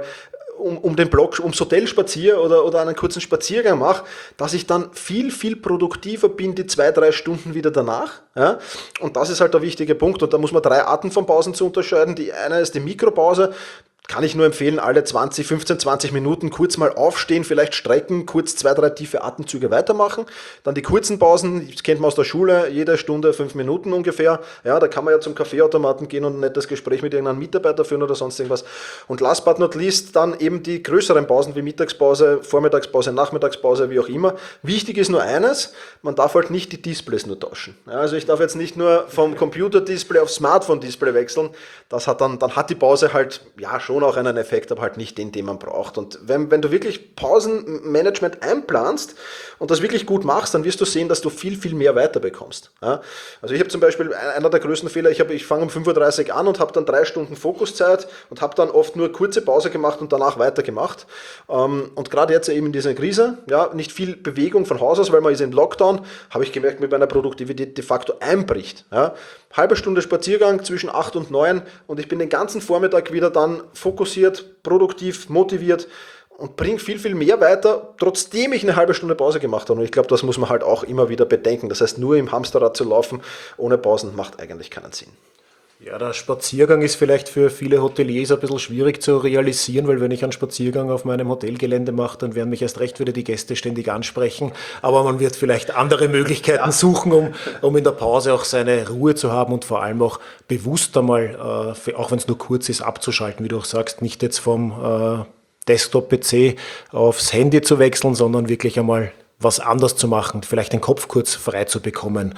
um den Block, ums Hotel spaziere oder einen kurzen Spaziergang mache, dass ich dann viel, viel produktiver bin die 2-3 Stunden wieder danach. Ja? Und das ist halt der wichtige Punkt. Und da muss man 3 Arten von Pausen zu unterscheiden. Die eine ist die Mikropause. Kann ich nur empfehlen, alle 15, 20 Minuten kurz mal aufstehen, vielleicht strecken, kurz 2-3 tiefe Atemzüge weitermachen. Dann die kurzen Pausen, das kennt man aus der Schule, jede Stunde 5 Minuten ungefähr. Ja, da kann man ja zum Kaffeeautomaten gehen und ein nettes Gespräch mit irgendeinem Mitarbeiter führen oder sonst irgendwas. Und last but not least dann eben die größeren Pausen wie Mittagspause, Vormittagspause, Nachmittagspause, wie auch immer. Wichtig ist nur eines, man darf halt nicht die Displays nur tauschen. Ja, also ich darf jetzt nicht nur vom Computer-Display auf Smartphone-Display wechseln. Das hat dann hat die Pause halt, ja, schon auch einen Effekt, aber halt nicht den man braucht. Und wenn du wirklich Pausenmanagement einplanst und das wirklich gut machst, dann wirst du sehen, dass du viel, viel mehr weiterbekommst. Ja? Also ich habe zum Beispiel, einer der größten Fehler, ich fange um 5:30 Uhr an und habe dann 3 Stunden Fokuszeit und habe dann oft nur kurze Pause gemacht und danach weitergemacht. Und gerade jetzt eben in dieser Krise, ja, nicht viel Bewegung von Haus aus, weil man ist in Lockdown, habe ich gemerkt, mit meiner Produktivität de facto einbricht. Ja? Halbe Stunde Spaziergang zwischen 8 und 9 und ich bin den ganzen Vormittag wieder dann fokussiert, produktiv, motiviert und bringe viel, viel mehr weiter, trotzdem ich eine halbe Stunde Pause gemacht habe. Und ich glaube, das muss man halt auch immer wieder bedenken. Das heißt, nur im Hamsterrad zu laufen ohne Pausen macht eigentlich keinen Sinn. Ja, der Spaziergang ist vielleicht für viele Hoteliers ein bisschen schwierig zu realisieren, weil wenn ich einen Spaziergang auf meinem Hotelgelände mache, dann werden mich erst recht wieder die Gäste ständig ansprechen. Aber man wird vielleicht andere Möglichkeiten suchen, um in der Pause auch seine Ruhe zu haben und vor allem auch bewusst einmal, auch wenn es nur kurz ist, abzuschalten, wie du auch sagst, nicht jetzt vom Desktop-PC aufs Handy zu wechseln, sondern wirklich einmal was anders zu machen, vielleicht den Kopf kurz frei zu bekommen.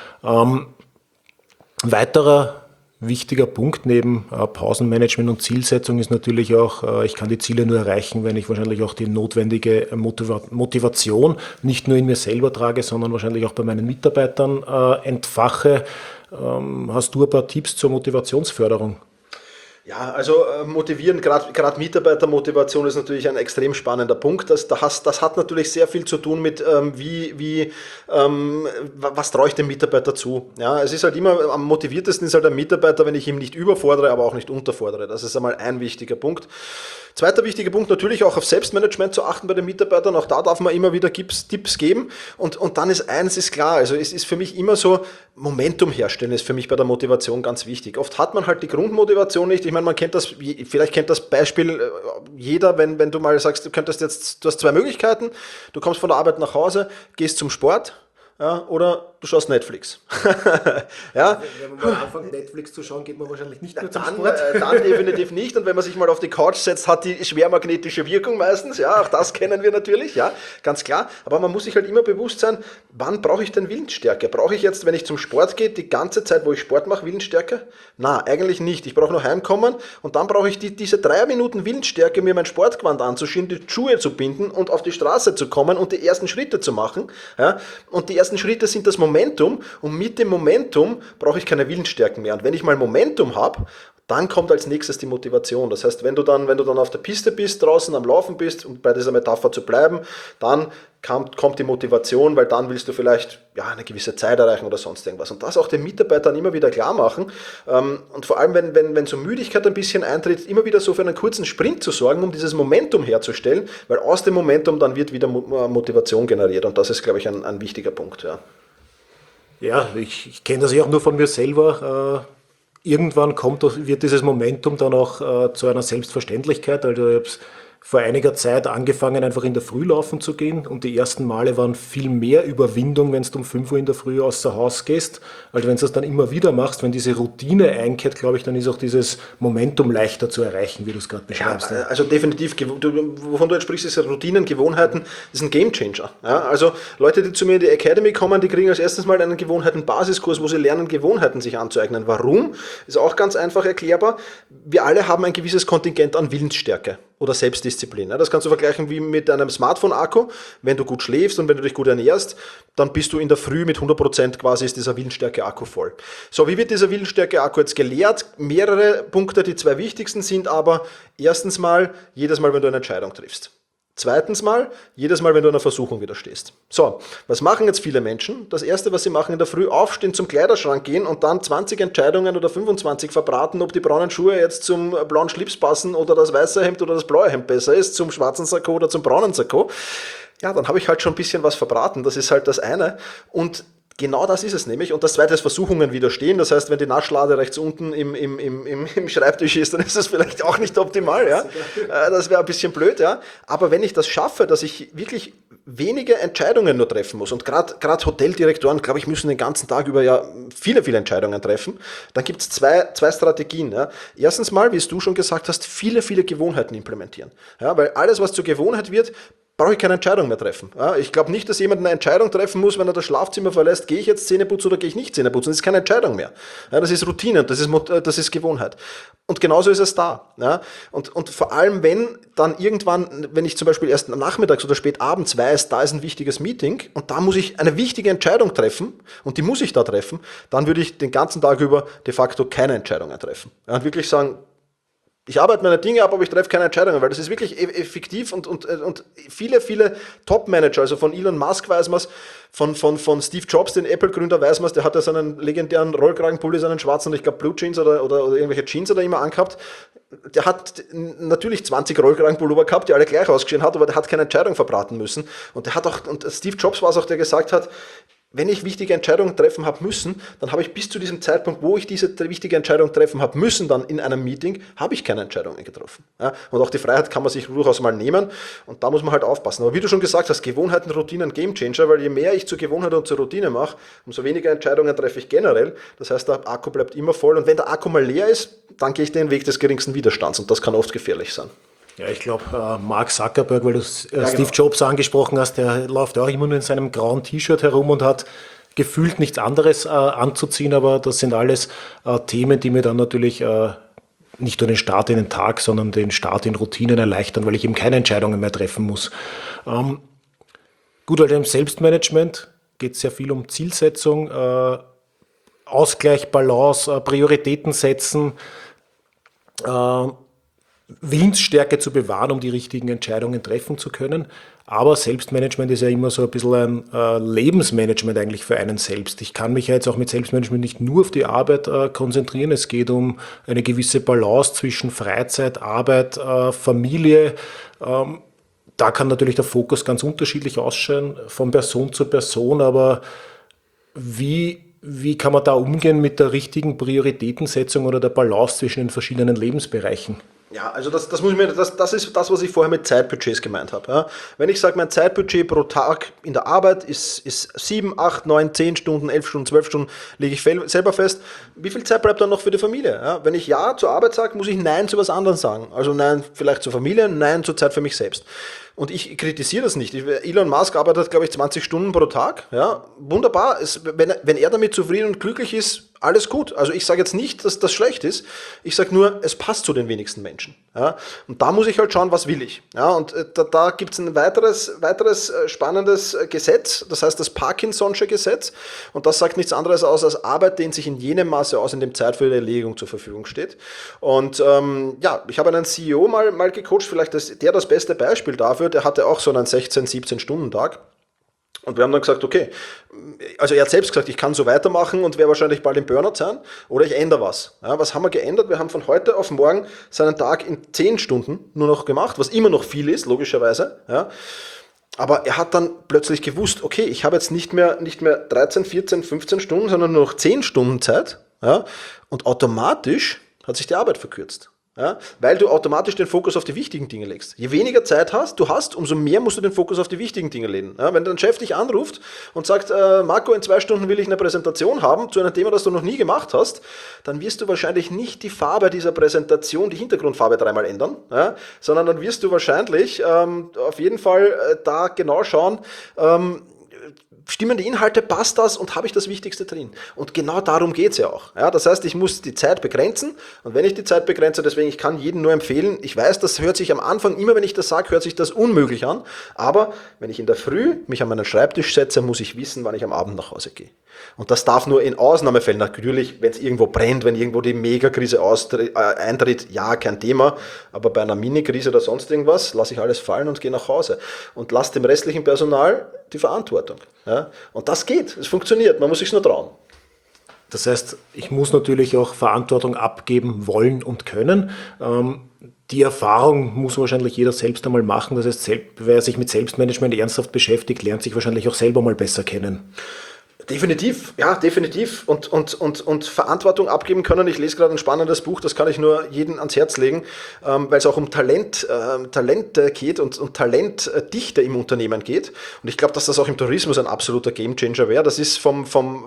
Weiterer wichtiger Punkt neben Pausenmanagement und Zielsetzung ist natürlich auch, ich kann die Ziele nur erreichen, wenn ich wahrscheinlich auch die notwendige Motivation nicht nur in mir selber trage, sondern wahrscheinlich auch bei meinen Mitarbeitern entfache. Hast du ein paar Tipps zur Motivationsförderung? Ja, also motivieren, gerade Mitarbeitermotivation ist natürlich ein extrem spannender Punkt. Das hat natürlich sehr viel zu tun mit was traue ich dem Mitarbeiter zu. Ja, es ist halt immer, am motiviertesten ist halt ein Mitarbeiter, wenn ich ihn nicht überfordere, aber auch nicht unterfordere. Das ist einmal ein wichtiger Punkt. Zweiter wichtiger Punkt, natürlich auch auf Selbstmanagement zu achten bei den Mitarbeitern. Auch da darf man immer wieder Tipps geben. Und dann ist eines ist klar, also es ist für mich immer so, Momentum herstellen ist für mich bei der Motivation ganz wichtig. Oft hat man halt die Grundmotivation nicht. Ich meine, vielleicht kennt das Beispiel jeder, wenn du mal sagst, du hast 2 Möglichkeiten. Du kommst von der Arbeit nach Hause, gehst zum Sport, ja, oder du schaust Netflix. Ja. Wenn man mal anfängt, Netflix zu schauen, geht man wahrscheinlich nicht mehr zum Sport. Dann definitiv nicht. Und wenn man sich mal auf die Couch setzt, hat die schwermagnetische Wirkung meistens. Ja, auch das kennen wir natürlich, ja, ganz klar. Aber man muss sich halt immer bewusst sein, wann brauche ich denn Willensstärke? Brauche ich jetzt, wenn ich zum Sport gehe, die ganze Zeit, wo ich Sport mache, Willensstärke? Na, eigentlich nicht. Ich brauche nur heimkommen und dann brauche ich diese 3 Minuten Willensstärke, mir mein Sportgewand anzuschieben, die Schuhe zu binden und auf die Straße zu kommen und die ersten Schritte zu machen. Ja. Und die ersten Schritte sind das Momentum und mit dem Momentum brauche ich keine Willensstärken mehr. Und wenn ich mal Momentum habe, dann kommt als nächstes die Motivation. Das heißt, wenn du dann auf der Piste bist, draußen am Laufen bist, um bei dieser Metapher zu bleiben, dann kommt die Motivation, weil dann willst du vielleicht eine gewisse Zeit erreichen oder sonst irgendwas. Und das auch den Mitarbeitern immer wieder klar machen. Und vor allem, wenn so Müdigkeit ein bisschen eintritt, immer wieder so für einen kurzen Sprint zu sorgen, um dieses Momentum herzustellen, weil aus dem Momentum dann wird wieder Motivation generiert. Und das ist, glaube ich, ein wichtiger Punkt. Ja. Ja, ich kenne das ja auch nur von mir selber. Irgendwann wird dieses Momentum dann auch zu einer Selbstverständlichkeit. Also ich habe es vor einiger Zeit angefangen, einfach in der Früh laufen zu gehen und die ersten Male waren viel mehr Überwindung, wenn du um 5 Uhr in der Früh außer Haus gehst, als wenn du es dann immer wieder machst. Wenn diese Routine einkehrt, glaube ich, dann ist auch dieses Momentum leichter zu erreichen, wie du es gerade beschreibst. Ja, also definitiv, wovon du jetzt sprichst, ist Routinen, Gewohnheiten, das ist ein Gamechanger. Ja, also Leute, die zu mir in die Academy kommen, die kriegen als erstes mal einen Gewohnheiten-Basiskurs, wo sie lernen, Gewohnheiten sich anzueignen. Warum? Ist auch ganz einfach erklärbar. Wir alle haben ein gewisses Kontingent an Willensstärke oder Selbstdisziplin. Das kannst du vergleichen wie mit einem Smartphone-Akku. Wenn du gut schläfst und wenn du dich gut ernährst, dann bist du in der Früh mit 100% quasi ist dieser Willensstärke-Akku voll. So, wie wird dieser Willensstärke-Akku jetzt gelehrt? Mehrere Punkte, die zwei wichtigsten sind aber, erstens mal, jedes Mal, wenn du eine Entscheidung triffst. Zweitens mal, jedes Mal, wenn du einer Versuchung widerstehst. So, was machen jetzt viele Menschen? Das Erste, was sie machen in der Früh, aufstehen, zum Kleiderschrank gehen und dann 20 Entscheidungen oder 25 verbraten, ob die braunen Schuhe jetzt zum blauen Schlips passen oder das weiße Hemd oder das blaue Hemd besser ist, zum schwarzen Sakko oder zum braunen Sakko. Ja, dann habe ich halt schon ein bisschen was verbraten, das ist halt das eine. Und genau das ist es nämlich. Und das zweite ist Versuchungen widerstehen. Das heißt, wenn die Naschlade rechts unten im Schreibtisch ist, dann ist das vielleicht auch nicht optimal. Ja? Das wäre ein bisschen blöd. Ja? Aber wenn ich das schaffe, dass ich wirklich wenige Entscheidungen nur treffen muss, und gerade Hoteldirektoren, glaube ich, müssen den ganzen Tag über ja viele Entscheidungen treffen, dann gibt es zwei Strategien. Ja? Erstens mal, wie es du schon gesagt hast, viele Gewohnheiten implementieren. Ja? Weil alles, was zur Gewohnheit wird, brauche ich keine Entscheidung mehr treffen. Ja, ich glaube nicht, dass jemand eine Entscheidung treffen muss, wenn er das Schlafzimmer verlässt, gehe ich jetzt Zähne putzen oder gehe ich nicht Zähne putzen. Das ist keine Entscheidung mehr. Ja, das ist Routine, das ist Gewohnheit. Und genauso ist es da. Ja, und vor allem, wenn dann irgendwann, wenn ich zum Beispiel erst nachmittags oder spät abends weiß, da ist ein wichtiges Meeting und da muss ich eine wichtige Entscheidung treffen und die muss ich da treffen, dann würde ich den ganzen Tag über de facto keine Entscheidungen treffen. Ja, und wirklich sagen, ich arbeite meine Dinge ab, aber ich treffe keine Entscheidungen, weil das ist wirklich effektiv und viele Top-Manager, also von Elon Musk weiß man es, von Steve Jobs, den Apple-Gründer, weiß man es, der hat ja seinen legendären Rollkragenpulli, seinen schwarzen, ich glaube Blue Jeans oder irgendwelche Jeans hat er immer angehabt. Der hat natürlich 20 Rollkragenpullover gehabt, die alle gleich ausgesehen hat, aber der hat keine Entscheidung verbraten müssen. Und der hat auch, und Steve Jobs war es auch, der gesagt hat, wenn ich wichtige Entscheidungen treffen habe müssen, dann habe ich bis zu diesem Zeitpunkt, wo ich diese wichtige Entscheidung treffen habe müssen, dann in einem Meeting, habe ich keine Entscheidungen getroffen. Ja, und auch die Freiheit kann man sich durchaus mal nehmen und da muss man halt aufpassen. Aber wie du schon gesagt hast, Gewohnheiten, Routinen, Gamechanger, weil je mehr ich zur Gewohnheit und zur Routine mache, umso weniger Entscheidungen treffe ich generell. Das heißt, der Akku bleibt immer voll und wenn der Akku mal leer ist, dann gehe ich den Weg des geringsten Widerstands und das kann oft gefährlich sein. Ja, ich glaube, Mark Zuckerberg, weil du Steve Jobs angesprochen hast, der läuft auch immer nur in seinem grauen T-Shirt herum und hat gefühlt nichts anderes anzuziehen, aber das sind alles Themen, die mir dann natürlich nicht nur den Start in den Tag, sondern den Start in Routinen erleichtern, weil ich eben keine Entscheidungen mehr treffen muss. Gut, also im Selbstmanagement geht es sehr viel um Zielsetzung, Ausgleich, Balance, Prioritäten setzen, Willensstärke zu bewahren, um die richtigen Entscheidungen treffen zu können. Aber Selbstmanagement ist ja immer so ein bisschen ein Lebensmanagement eigentlich für einen selbst. Ich kann mich ja jetzt auch mit Selbstmanagement nicht nur auf die Arbeit konzentrieren. Es geht um eine gewisse Balance zwischen Freizeit, Arbeit, Familie. Da kann natürlich der Fokus ganz unterschiedlich ausschauen, von Person zu Person. Aber wie kann man da umgehen mit der richtigen Prioritätensetzung oder der Balance zwischen den verschiedenen Lebensbereichen? Ja, also das ist das, was ich vorher mit Zeitbudgets gemeint habe. Ja. Wenn ich sage, mein Zeitbudget pro Tag in der Arbeit ist 7, 8, 9, 10 Stunden, 11 Stunden, 12 Stunden, lege ich selber fest, wie viel Zeit bleibt dann noch für die Familie? Ja. Wenn ich Ja zur Arbeit sage, muss ich Nein zu was anderem sagen. Also Nein vielleicht zur Familie, Nein zur Zeit für mich selbst. Und ich kritisiere das nicht. Elon Musk arbeitet, glaube ich, 20 Stunden pro Tag. Ja, wunderbar. Wenn er damit zufrieden und glücklich ist, alles gut. Also ich sage jetzt nicht, dass das schlecht ist. Ich sage nur, es passt zu den wenigsten Menschen. Ja, und da muss ich halt schauen, was will ich. Ja, und da gibt es ein weiteres spannendes Gesetz, das heißt das Parkinson'sche Gesetz. Und das sagt nichts anderes aus, als Arbeit dehnt sich in jenem Maße aus, in dem Zeit für die Erledigung zur Verfügung steht. Und ich habe einen CEO mal gecoacht, vielleicht ist der das beste Beispiel dafür. Der hatte auch so einen 16-, 17-Stunden-Tag. Und wir haben dann gesagt, okay, also er hat selbst gesagt, ich kann so weitermachen und werde wahrscheinlich bald im Burnout sein oder ich ändere was. Ja, was haben wir geändert? Wir haben von heute auf morgen seinen Tag in 10 Stunden nur noch gemacht, was immer noch viel ist, logischerweise. Ja. Aber er hat dann plötzlich gewusst, okay, ich habe jetzt nicht mehr 13, 14, 15 Stunden, sondern nur noch 10 Stunden Zeit. Ja, und automatisch hat sich die Arbeit verkürzt. Ja, weil du automatisch den Fokus auf die wichtigen Dinge legst. Je weniger Zeit du hast, umso mehr musst du den Fokus auf die wichtigen Dinge legen. Ja, wenn dein Chef dich anruft und sagt, Marco, in 2 Stunden will ich eine Präsentation haben zu einem Thema, das du noch nie gemacht hast, dann wirst du wahrscheinlich nicht die Farbe dieser Präsentation, die Hintergrundfarbe 3-mal ändern, ja, sondern dann wirst du wahrscheinlich auf jeden Fall da genau schauen, stimmen die Inhalte, passt das und habe ich das Wichtigste drin? Und genau darum geht es ja auch. Ja, das heißt, ich muss die Zeit begrenzen und wenn ich die Zeit begrenze, deswegen, ich kann jedem nur empfehlen, ich weiß, das hört sich am Anfang, immer wenn ich das sage, hört sich das unmöglich an, aber wenn ich in der Früh mich an meinen Schreibtisch setze, muss ich wissen, wann ich am Abend nach Hause gehe. Und das darf nur in Ausnahmefällen, natürlich, wenn es irgendwo brennt, wenn irgendwo die Megakrise eintritt, ja, kein Thema, aber bei einer Mini-Krise oder sonst irgendwas, lasse ich alles fallen und gehe nach Hause und lasse dem restlichen Personal die Verantwortung. Ja? Und das geht, es funktioniert, man muss sich nur trauen. Das heißt, ich muss natürlich auch Verantwortung abgeben wollen und können. Die Erfahrung muss wahrscheinlich jeder selbst einmal machen. Das heißt, wer sich mit Selbstmanagement ernsthaft beschäftigt, lernt sich wahrscheinlich auch selber mal besser kennen. Definitiv, ja, definitiv. Und Verantwortung abgeben können. Ich lese gerade ein spannendes Buch, das kann ich nur jedem ans Herz legen, weil es auch um Talente geht und Talentdichte im Unternehmen geht. Und ich glaube, dass das auch im Tourismus ein absoluter Gamechanger wäre. Das ist vom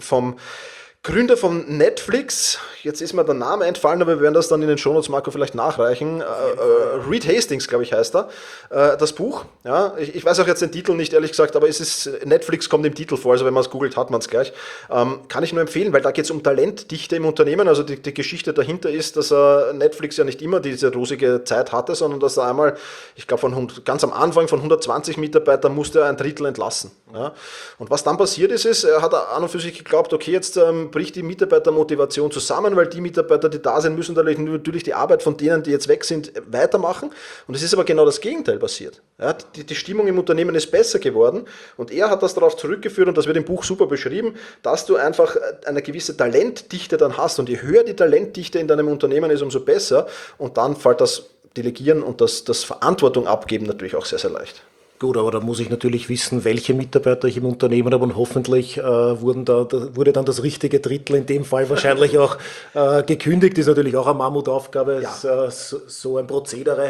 Gründer von Netflix, jetzt ist mir der Name entfallen, aber wir werden das dann in den Shownotes, Marco, vielleicht nachreichen. Reed Hastings, glaube ich, heißt er, das Buch. Ja, ich weiß auch jetzt den Titel nicht, ehrlich gesagt, aber Netflix kommt im Titel vor, also wenn man es googelt, hat man es gleich. Kann ich nur empfehlen, weil da geht es um Talentdichte im Unternehmen. Also die Geschichte dahinter ist, dass Netflix ja nicht immer diese rosige Zeit hatte, sondern dass er einmal, ich glaube, ganz am Anfang von 120 Mitarbeitern musste er 1/3 entlassen. Ja. Und was dann passiert ist, er hat an und für sich geglaubt, okay, jetzt bricht die Mitarbeitermotivation zusammen, weil die Mitarbeiter, die da sind, müssen natürlich die Arbeit von denen, die jetzt weg sind, weitermachen. Und es ist aber genau das Gegenteil passiert. Ja, die Stimmung im Unternehmen ist besser geworden und er hat das darauf zurückgeführt, und das wird im Buch super beschrieben, dass du einfach eine gewisse Talentdichte dann hast, und je höher die Talentdichte in deinem Unternehmen ist, umso besser, und dann fällt das Delegieren und das Verantwortung abgeben natürlich auch sehr, sehr leicht. Gut, aber da muss ich natürlich wissen, welche Mitarbeiter ich im Unternehmen habe, und hoffentlich wurde dann das richtige Drittel in dem Fall wahrscheinlich auch gekündigt. Ist natürlich auch eine Mammutaufgabe, Ja. so ein Prozedere.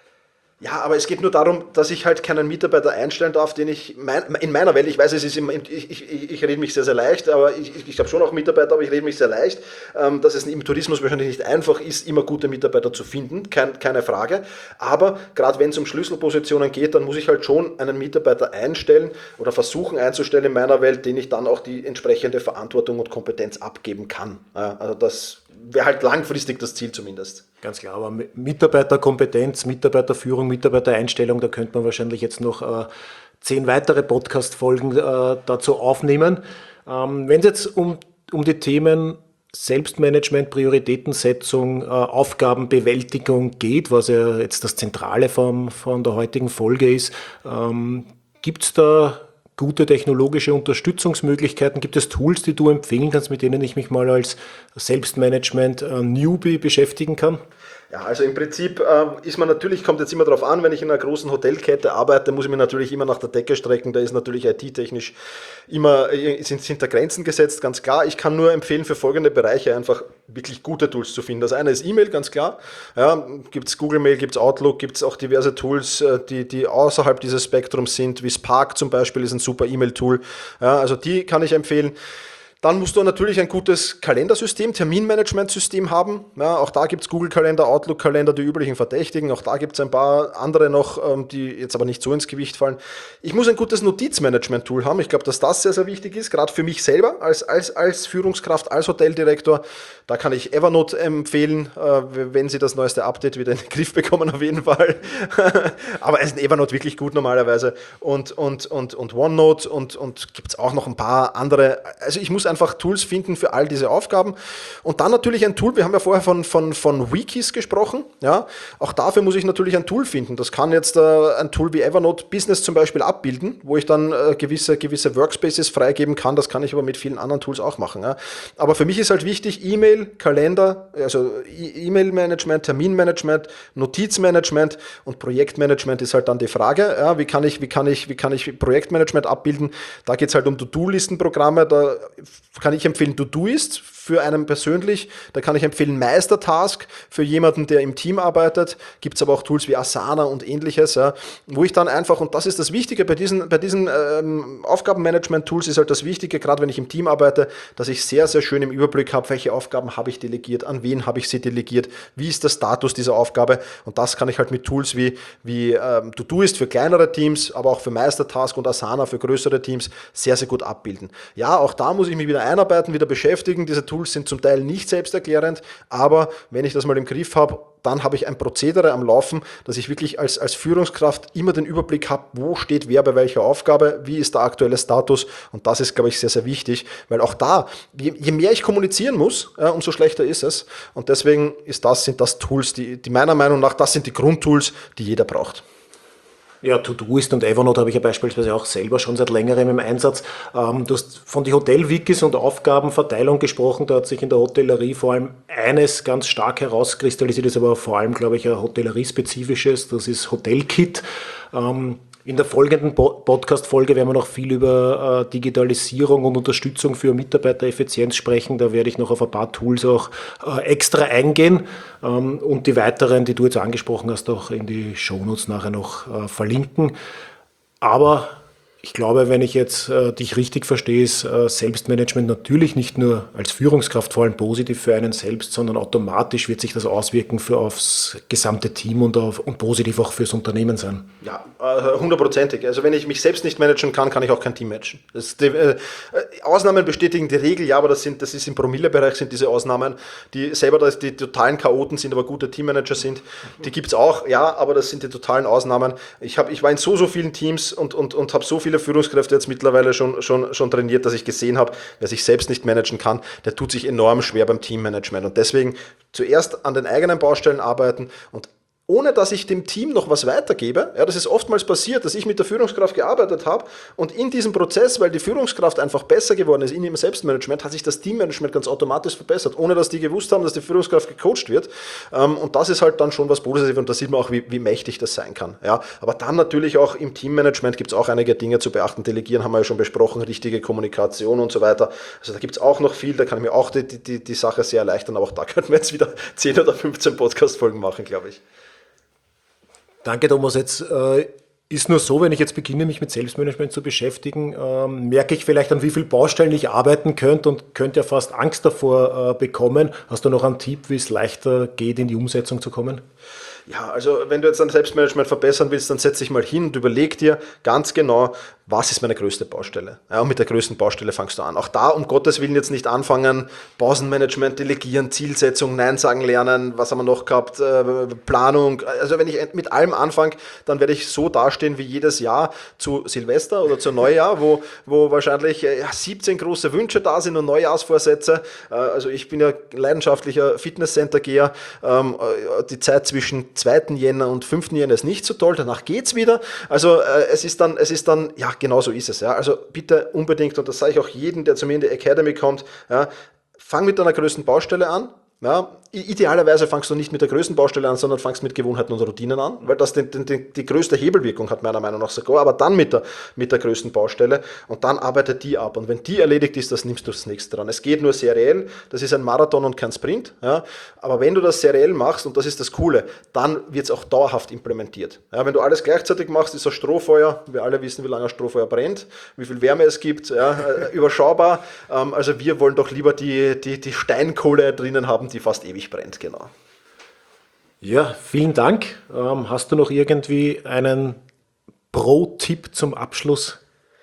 Ja, aber es geht nur darum, dass ich halt keinen Mitarbeiter einstellen darf, den ich in meiner Welt, ich weiß, es ist immer, ich rede mich sehr, sehr leicht, aber ich habe schon auch Mitarbeiter, aber ich rede mich sehr leicht, dass es im Tourismus wahrscheinlich nicht einfach ist, immer gute Mitarbeiter zu finden, keine Frage. Aber gerade wenn es um Schlüsselpositionen geht, dann muss ich halt schon einen Mitarbeiter einstellen oder versuchen einzustellen in meiner Welt, den ich dann auch die entsprechende Verantwortung und Kompetenz abgeben kann. Ja, also das wäre halt langfristig das Ziel zumindest. Ganz klar, aber Mitarbeiterkompetenz, Mitarbeiterführung, Mitarbeitereinstellung, da könnte man wahrscheinlich jetzt noch 10 weitere Podcast-Folgen dazu aufnehmen. Wenn es jetzt um die Themen Selbstmanagement, Prioritätensetzung, Aufgabenbewältigung geht, was ja jetzt das Zentrale von der heutigen Folge ist, gibt es da gute technologische Unterstützungsmöglichkeiten? Gibt es Tools, die du empfehlen kannst, mit denen ich mich mal als Selbstmanagement-Newbie beschäftigen kann? Ja, also im Prinzip kommt jetzt immer darauf an, wenn ich in einer großen Hotelkette arbeite, muss ich mir natürlich immer nach der Decke strecken, da ist natürlich IT-technisch sind da Grenzen gesetzt, ganz klar. Ich kann nur empfehlen, für folgende Bereiche einfach wirklich gute Tools zu finden. Das eine ist E-Mail, ganz klar. Ja, gibt es Google Mail, gibt es Outlook, gibt es auch diverse Tools, die außerhalb dieses Spektrums sind, wie Spark zum Beispiel ist ein super E-Mail-Tool. Ja, also die kann ich empfehlen. Dann musst du natürlich ein gutes Kalendersystem, Terminmanagementsystem haben. Ja, auch da gibt es Google-Kalender, Outlook-Kalender, die üblichen Verdächtigen. Auch da gibt es ein paar andere noch, die jetzt aber nicht so ins Gewicht fallen. Ich muss ein gutes Notizmanagement-Tool haben. Ich glaube, dass das sehr, sehr wichtig ist, gerade für mich selber als Führungskraft, als Hoteldirektor. Da kann ich Evernote empfehlen, wenn Sie das neueste Update wieder in den Griff bekommen, auf jeden Fall. Aber es ist Evernote wirklich gut normalerweise. Und OneNote und gibt es auch noch ein paar andere. Also ich muss einfach Tools finden für all diese Aufgaben. Und dann natürlich ein Tool, wir haben ja vorher von Wikis gesprochen, ja, auch dafür muss ich natürlich ein Tool finden. Das kann jetzt ein Tool wie Evernote Business zum Beispiel abbilden, wo ich dann gewisse Workspaces freigeben kann. Das kann ich aber mit vielen anderen Tools auch machen. Ja. Aber für mich ist halt wichtig, E-Mail, Kalender, also E-Mail-Management, Terminmanagement, Notizmanagement und Projektmanagement ist halt dann die Frage, ja, wie kann ich Projektmanagement abbilden? Da geht es halt um To-Do-Listen-Programme, da kann ich empfehlen Todoist für einen persönlich, da kann ich empfehlen Meistertask für jemanden, der im Team arbeitet. Gibt es aber auch Tools wie Asana und ähnliches, ja, wo ich dann einfach, und das ist das Wichtige bei diesen Aufgabenmanagement-Tools, ist halt das Wichtige, gerade wenn ich im Team arbeite, dass ich sehr, sehr schön im Überblick habe, welche Aufgaben habe ich delegiert, an wen habe ich sie delegiert, wie ist der Status dieser Aufgabe, und das kann ich halt mit Tools wie Todoist für kleinere Teams, aber auch für Meistertask und Asana für größere Teams sehr, sehr gut abbilden. Ja, auch da muss ich mich wieder einarbeiten, wieder beschäftigen. Diese Tools sind zum Teil nicht selbsterklärend, aber wenn ich das mal im Griff habe, dann habe ich ein Prozedere am Laufen, dass ich wirklich als Führungskraft immer den Überblick habe, wo steht wer bei welcher Aufgabe, wie ist der aktuelle Status, und das ist, glaube ich, sehr, sehr wichtig, weil auch da, je mehr ich kommunizieren muss, umso schlechter ist es, und deswegen sind das Tools, die meiner Meinung nach, das sind die Grundtools, die jeder braucht. Ja, Todoist und Evernote habe ich ja beispielsweise auch selber schon seit längerem im Einsatz. Du hast von den Hotel-Wikis und Aufgabenverteilung gesprochen. Da hat sich in der Hotellerie vor allem eines ganz stark herauskristallisiert, ist aber vor allem, glaube ich, ein Hotellerie-spezifisches. Das ist Hotelkit. In der folgenden Podcast-Folge werden wir noch viel über Digitalisierung und Unterstützung für Mitarbeitereffizienz sprechen. Da werde ich noch auf ein paar Tools auch extra eingehen und die weiteren, die du jetzt angesprochen hast, auch in die Shownotes nachher noch verlinken. Aber ich glaube, wenn ich jetzt dich richtig verstehe, ist Selbstmanagement natürlich nicht nur als Führungskraft vor allem positiv für einen selbst, sondern automatisch wird sich das auswirken aufs gesamte Team und positiv auch fürs Unternehmen sein. Ja, 100%. Also wenn ich mich selbst nicht managen kann, kann ich auch kein Team managen. Ausnahmen bestätigen die Regel, ja, aber das ist im Promillebereich, sind diese Ausnahmen, die selber die totalen Chaoten sind, aber gute Teammanager sind. Die gibt es auch, ja, aber das sind die totalen Ausnahmen. Ich war in so vielen Teams und habe so viele Führungskräfte jetzt mittlerweile schon trainiert, dass ich gesehen habe, wer sich selbst nicht managen kann, der tut sich enorm schwer beim Teammanagement. Und deswegen zuerst an den eigenen Baustellen arbeiten, und ohne dass ich dem Team noch was weitergebe. Ja, das ist oftmals passiert, dass ich mit der Führungskraft gearbeitet habe, und in diesem Prozess, weil die Führungskraft einfach besser geworden ist in ihrem Selbstmanagement, hat sich das Teammanagement ganz automatisch verbessert, ohne dass die gewusst haben, dass die Führungskraft gecoacht wird. Und das ist halt dann schon was Positives, und da sieht man auch, wie mächtig das sein kann. Ja, aber dann natürlich auch im Teammanagement gibt es auch einige Dinge zu beachten. Delegieren haben wir ja schon besprochen, richtige Kommunikation und so weiter. Also da gibt es auch noch viel, da kann ich mir auch die Sache sehr erleichtern, aber auch da könnten wir jetzt wieder 10 oder 15 Podcast-Folgen machen, glaube ich. Danke, Thomas. Jetzt ist nur so, wenn ich jetzt beginne, mich mit Selbstmanagement zu beschäftigen, merke ich vielleicht, an wie vielen Baustellen ich arbeiten könnte und könnte ja fast Angst davor bekommen. Hast du noch einen Tipp, wie es leichter geht, in die Umsetzung zu kommen? Ja, also wenn du jetzt dein Selbstmanagement verbessern willst, dann setz dich mal hin und überleg dir ganz genau, was ist meine größte Baustelle? Ja, und mit der größten Baustelle fangst du an. Auch da, um Gottes Willen, jetzt nicht anfangen, Pausenmanagement, Delegieren, Zielsetzung, Nein sagen lernen, was haben wir noch gehabt, Planung. Also wenn ich mit allem anfange, dann werde ich so dastehen wie jedes Jahr zu Silvester oder zu Neujahr, wo wahrscheinlich 17 große Wünsche da sind und Neujahrsvorsätze. Also ich bin ja leidenschaftlicher Fitnesscenter-Geher. Die Zeit zwischen 2. Jänner und 5. Jänner ist nicht so toll, danach geht's wieder. Also es ist dann, ja, genau so ist es. Ja. Also bitte unbedingt, und das sage ich auch jedem, der zu mir in die Academy kommt, ja, fang mit deiner größten Baustelle an. Ja, idealerweise fangst du nicht mit der größten Baustelle an, sondern fangst mit Gewohnheiten und Routinen an, weil das die größte Hebelwirkung hat, meiner Meinung nach sogar, aber dann mit der größten Baustelle, und dann arbeitet die ab, und wenn die erledigt ist, das nimmst du das nächste dran. Es geht nur seriell, das ist ein Marathon und kein Sprint, ja, aber wenn du das seriell machst, und das ist das Coole, dann wird es auch dauerhaft implementiert. Ja, wenn du alles gleichzeitig machst, ist ein Strohfeuer, wir alle wissen, wie lange ein Strohfeuer brennt, wie viel Wärme es gibt, ja, überschaubar, also wir wollen doch lieber die Steinkohle drinnen haben, die fast ewig brennt, genau. Ja, vielen Dank. Hast du noch irgendwie einen Pro-Tipp zum Abschluss?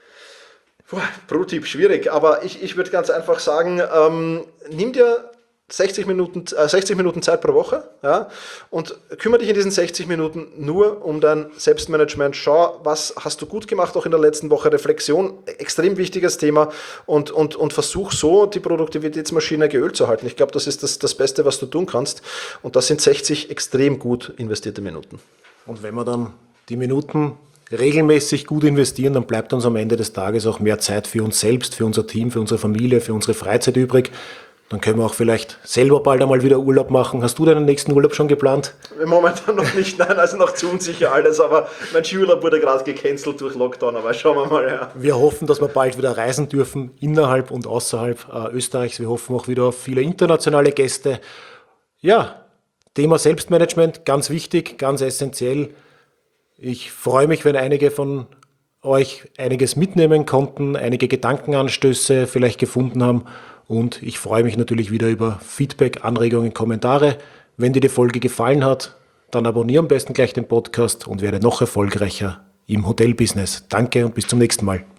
Pro-Tipp, schwierig, aber ich würde ganz einfach sagen, nimm dir 60 Minuten Zeit pro Woche, ja, und kümmere dich in diesen 60 Minuten nur um dein Selbstmanagement. Schau, was hast du gut gemacht, auch in der letzten Woche. Reflexion, extrem wichtiges Thema, und versuch so, die Produktivitätsmaschine geölt zu halten. Ich glaube, das ist das Beste, was du tun kannst, und das sind 60 extrem gut investierte Minuten. Und wenn wir dann die Minuten regelmäßig gut investieren, dann bleibt uns am Ende des Tages auch mehr Zeit für uns selbst, für unser Team, für unsere Familie, für unsere Freizeit übrig. Dann können wir auch vielleicht selber bald einmal wieder Urlaub machen. Hast du deinen nächsten Urlaub schon geplant? Momentan noch nicht, nein, also noch zu unsicher alles, aber mein Skiurlaub wurde gerade gecancelt durch Lockdown, aber schauen wir mal. Ja. Wir hoffen, dass wir bald wieder reisen dürfen, innerhalb und außerhalb Österreichs. Wir hoffen auch wieder auf viele internationale Gäste. Ja, Thema Selbstmanagement, ganz wichtig, ganz essentiell. Ich freue mich, wenn einige von euch einiges mitnehmen konnten, einige Gedankenanstöße vielleicht gefunden haben. Und ich freue mich natürlich wieder über Feedback, Anregungen, Kommentare. Wenn dir die Folge gefallen hat, dann abonniere am besten gleich den Podcast und werde noch erfolgreicher im Hotelbusiness. Danke und bis zum nächsten Mal.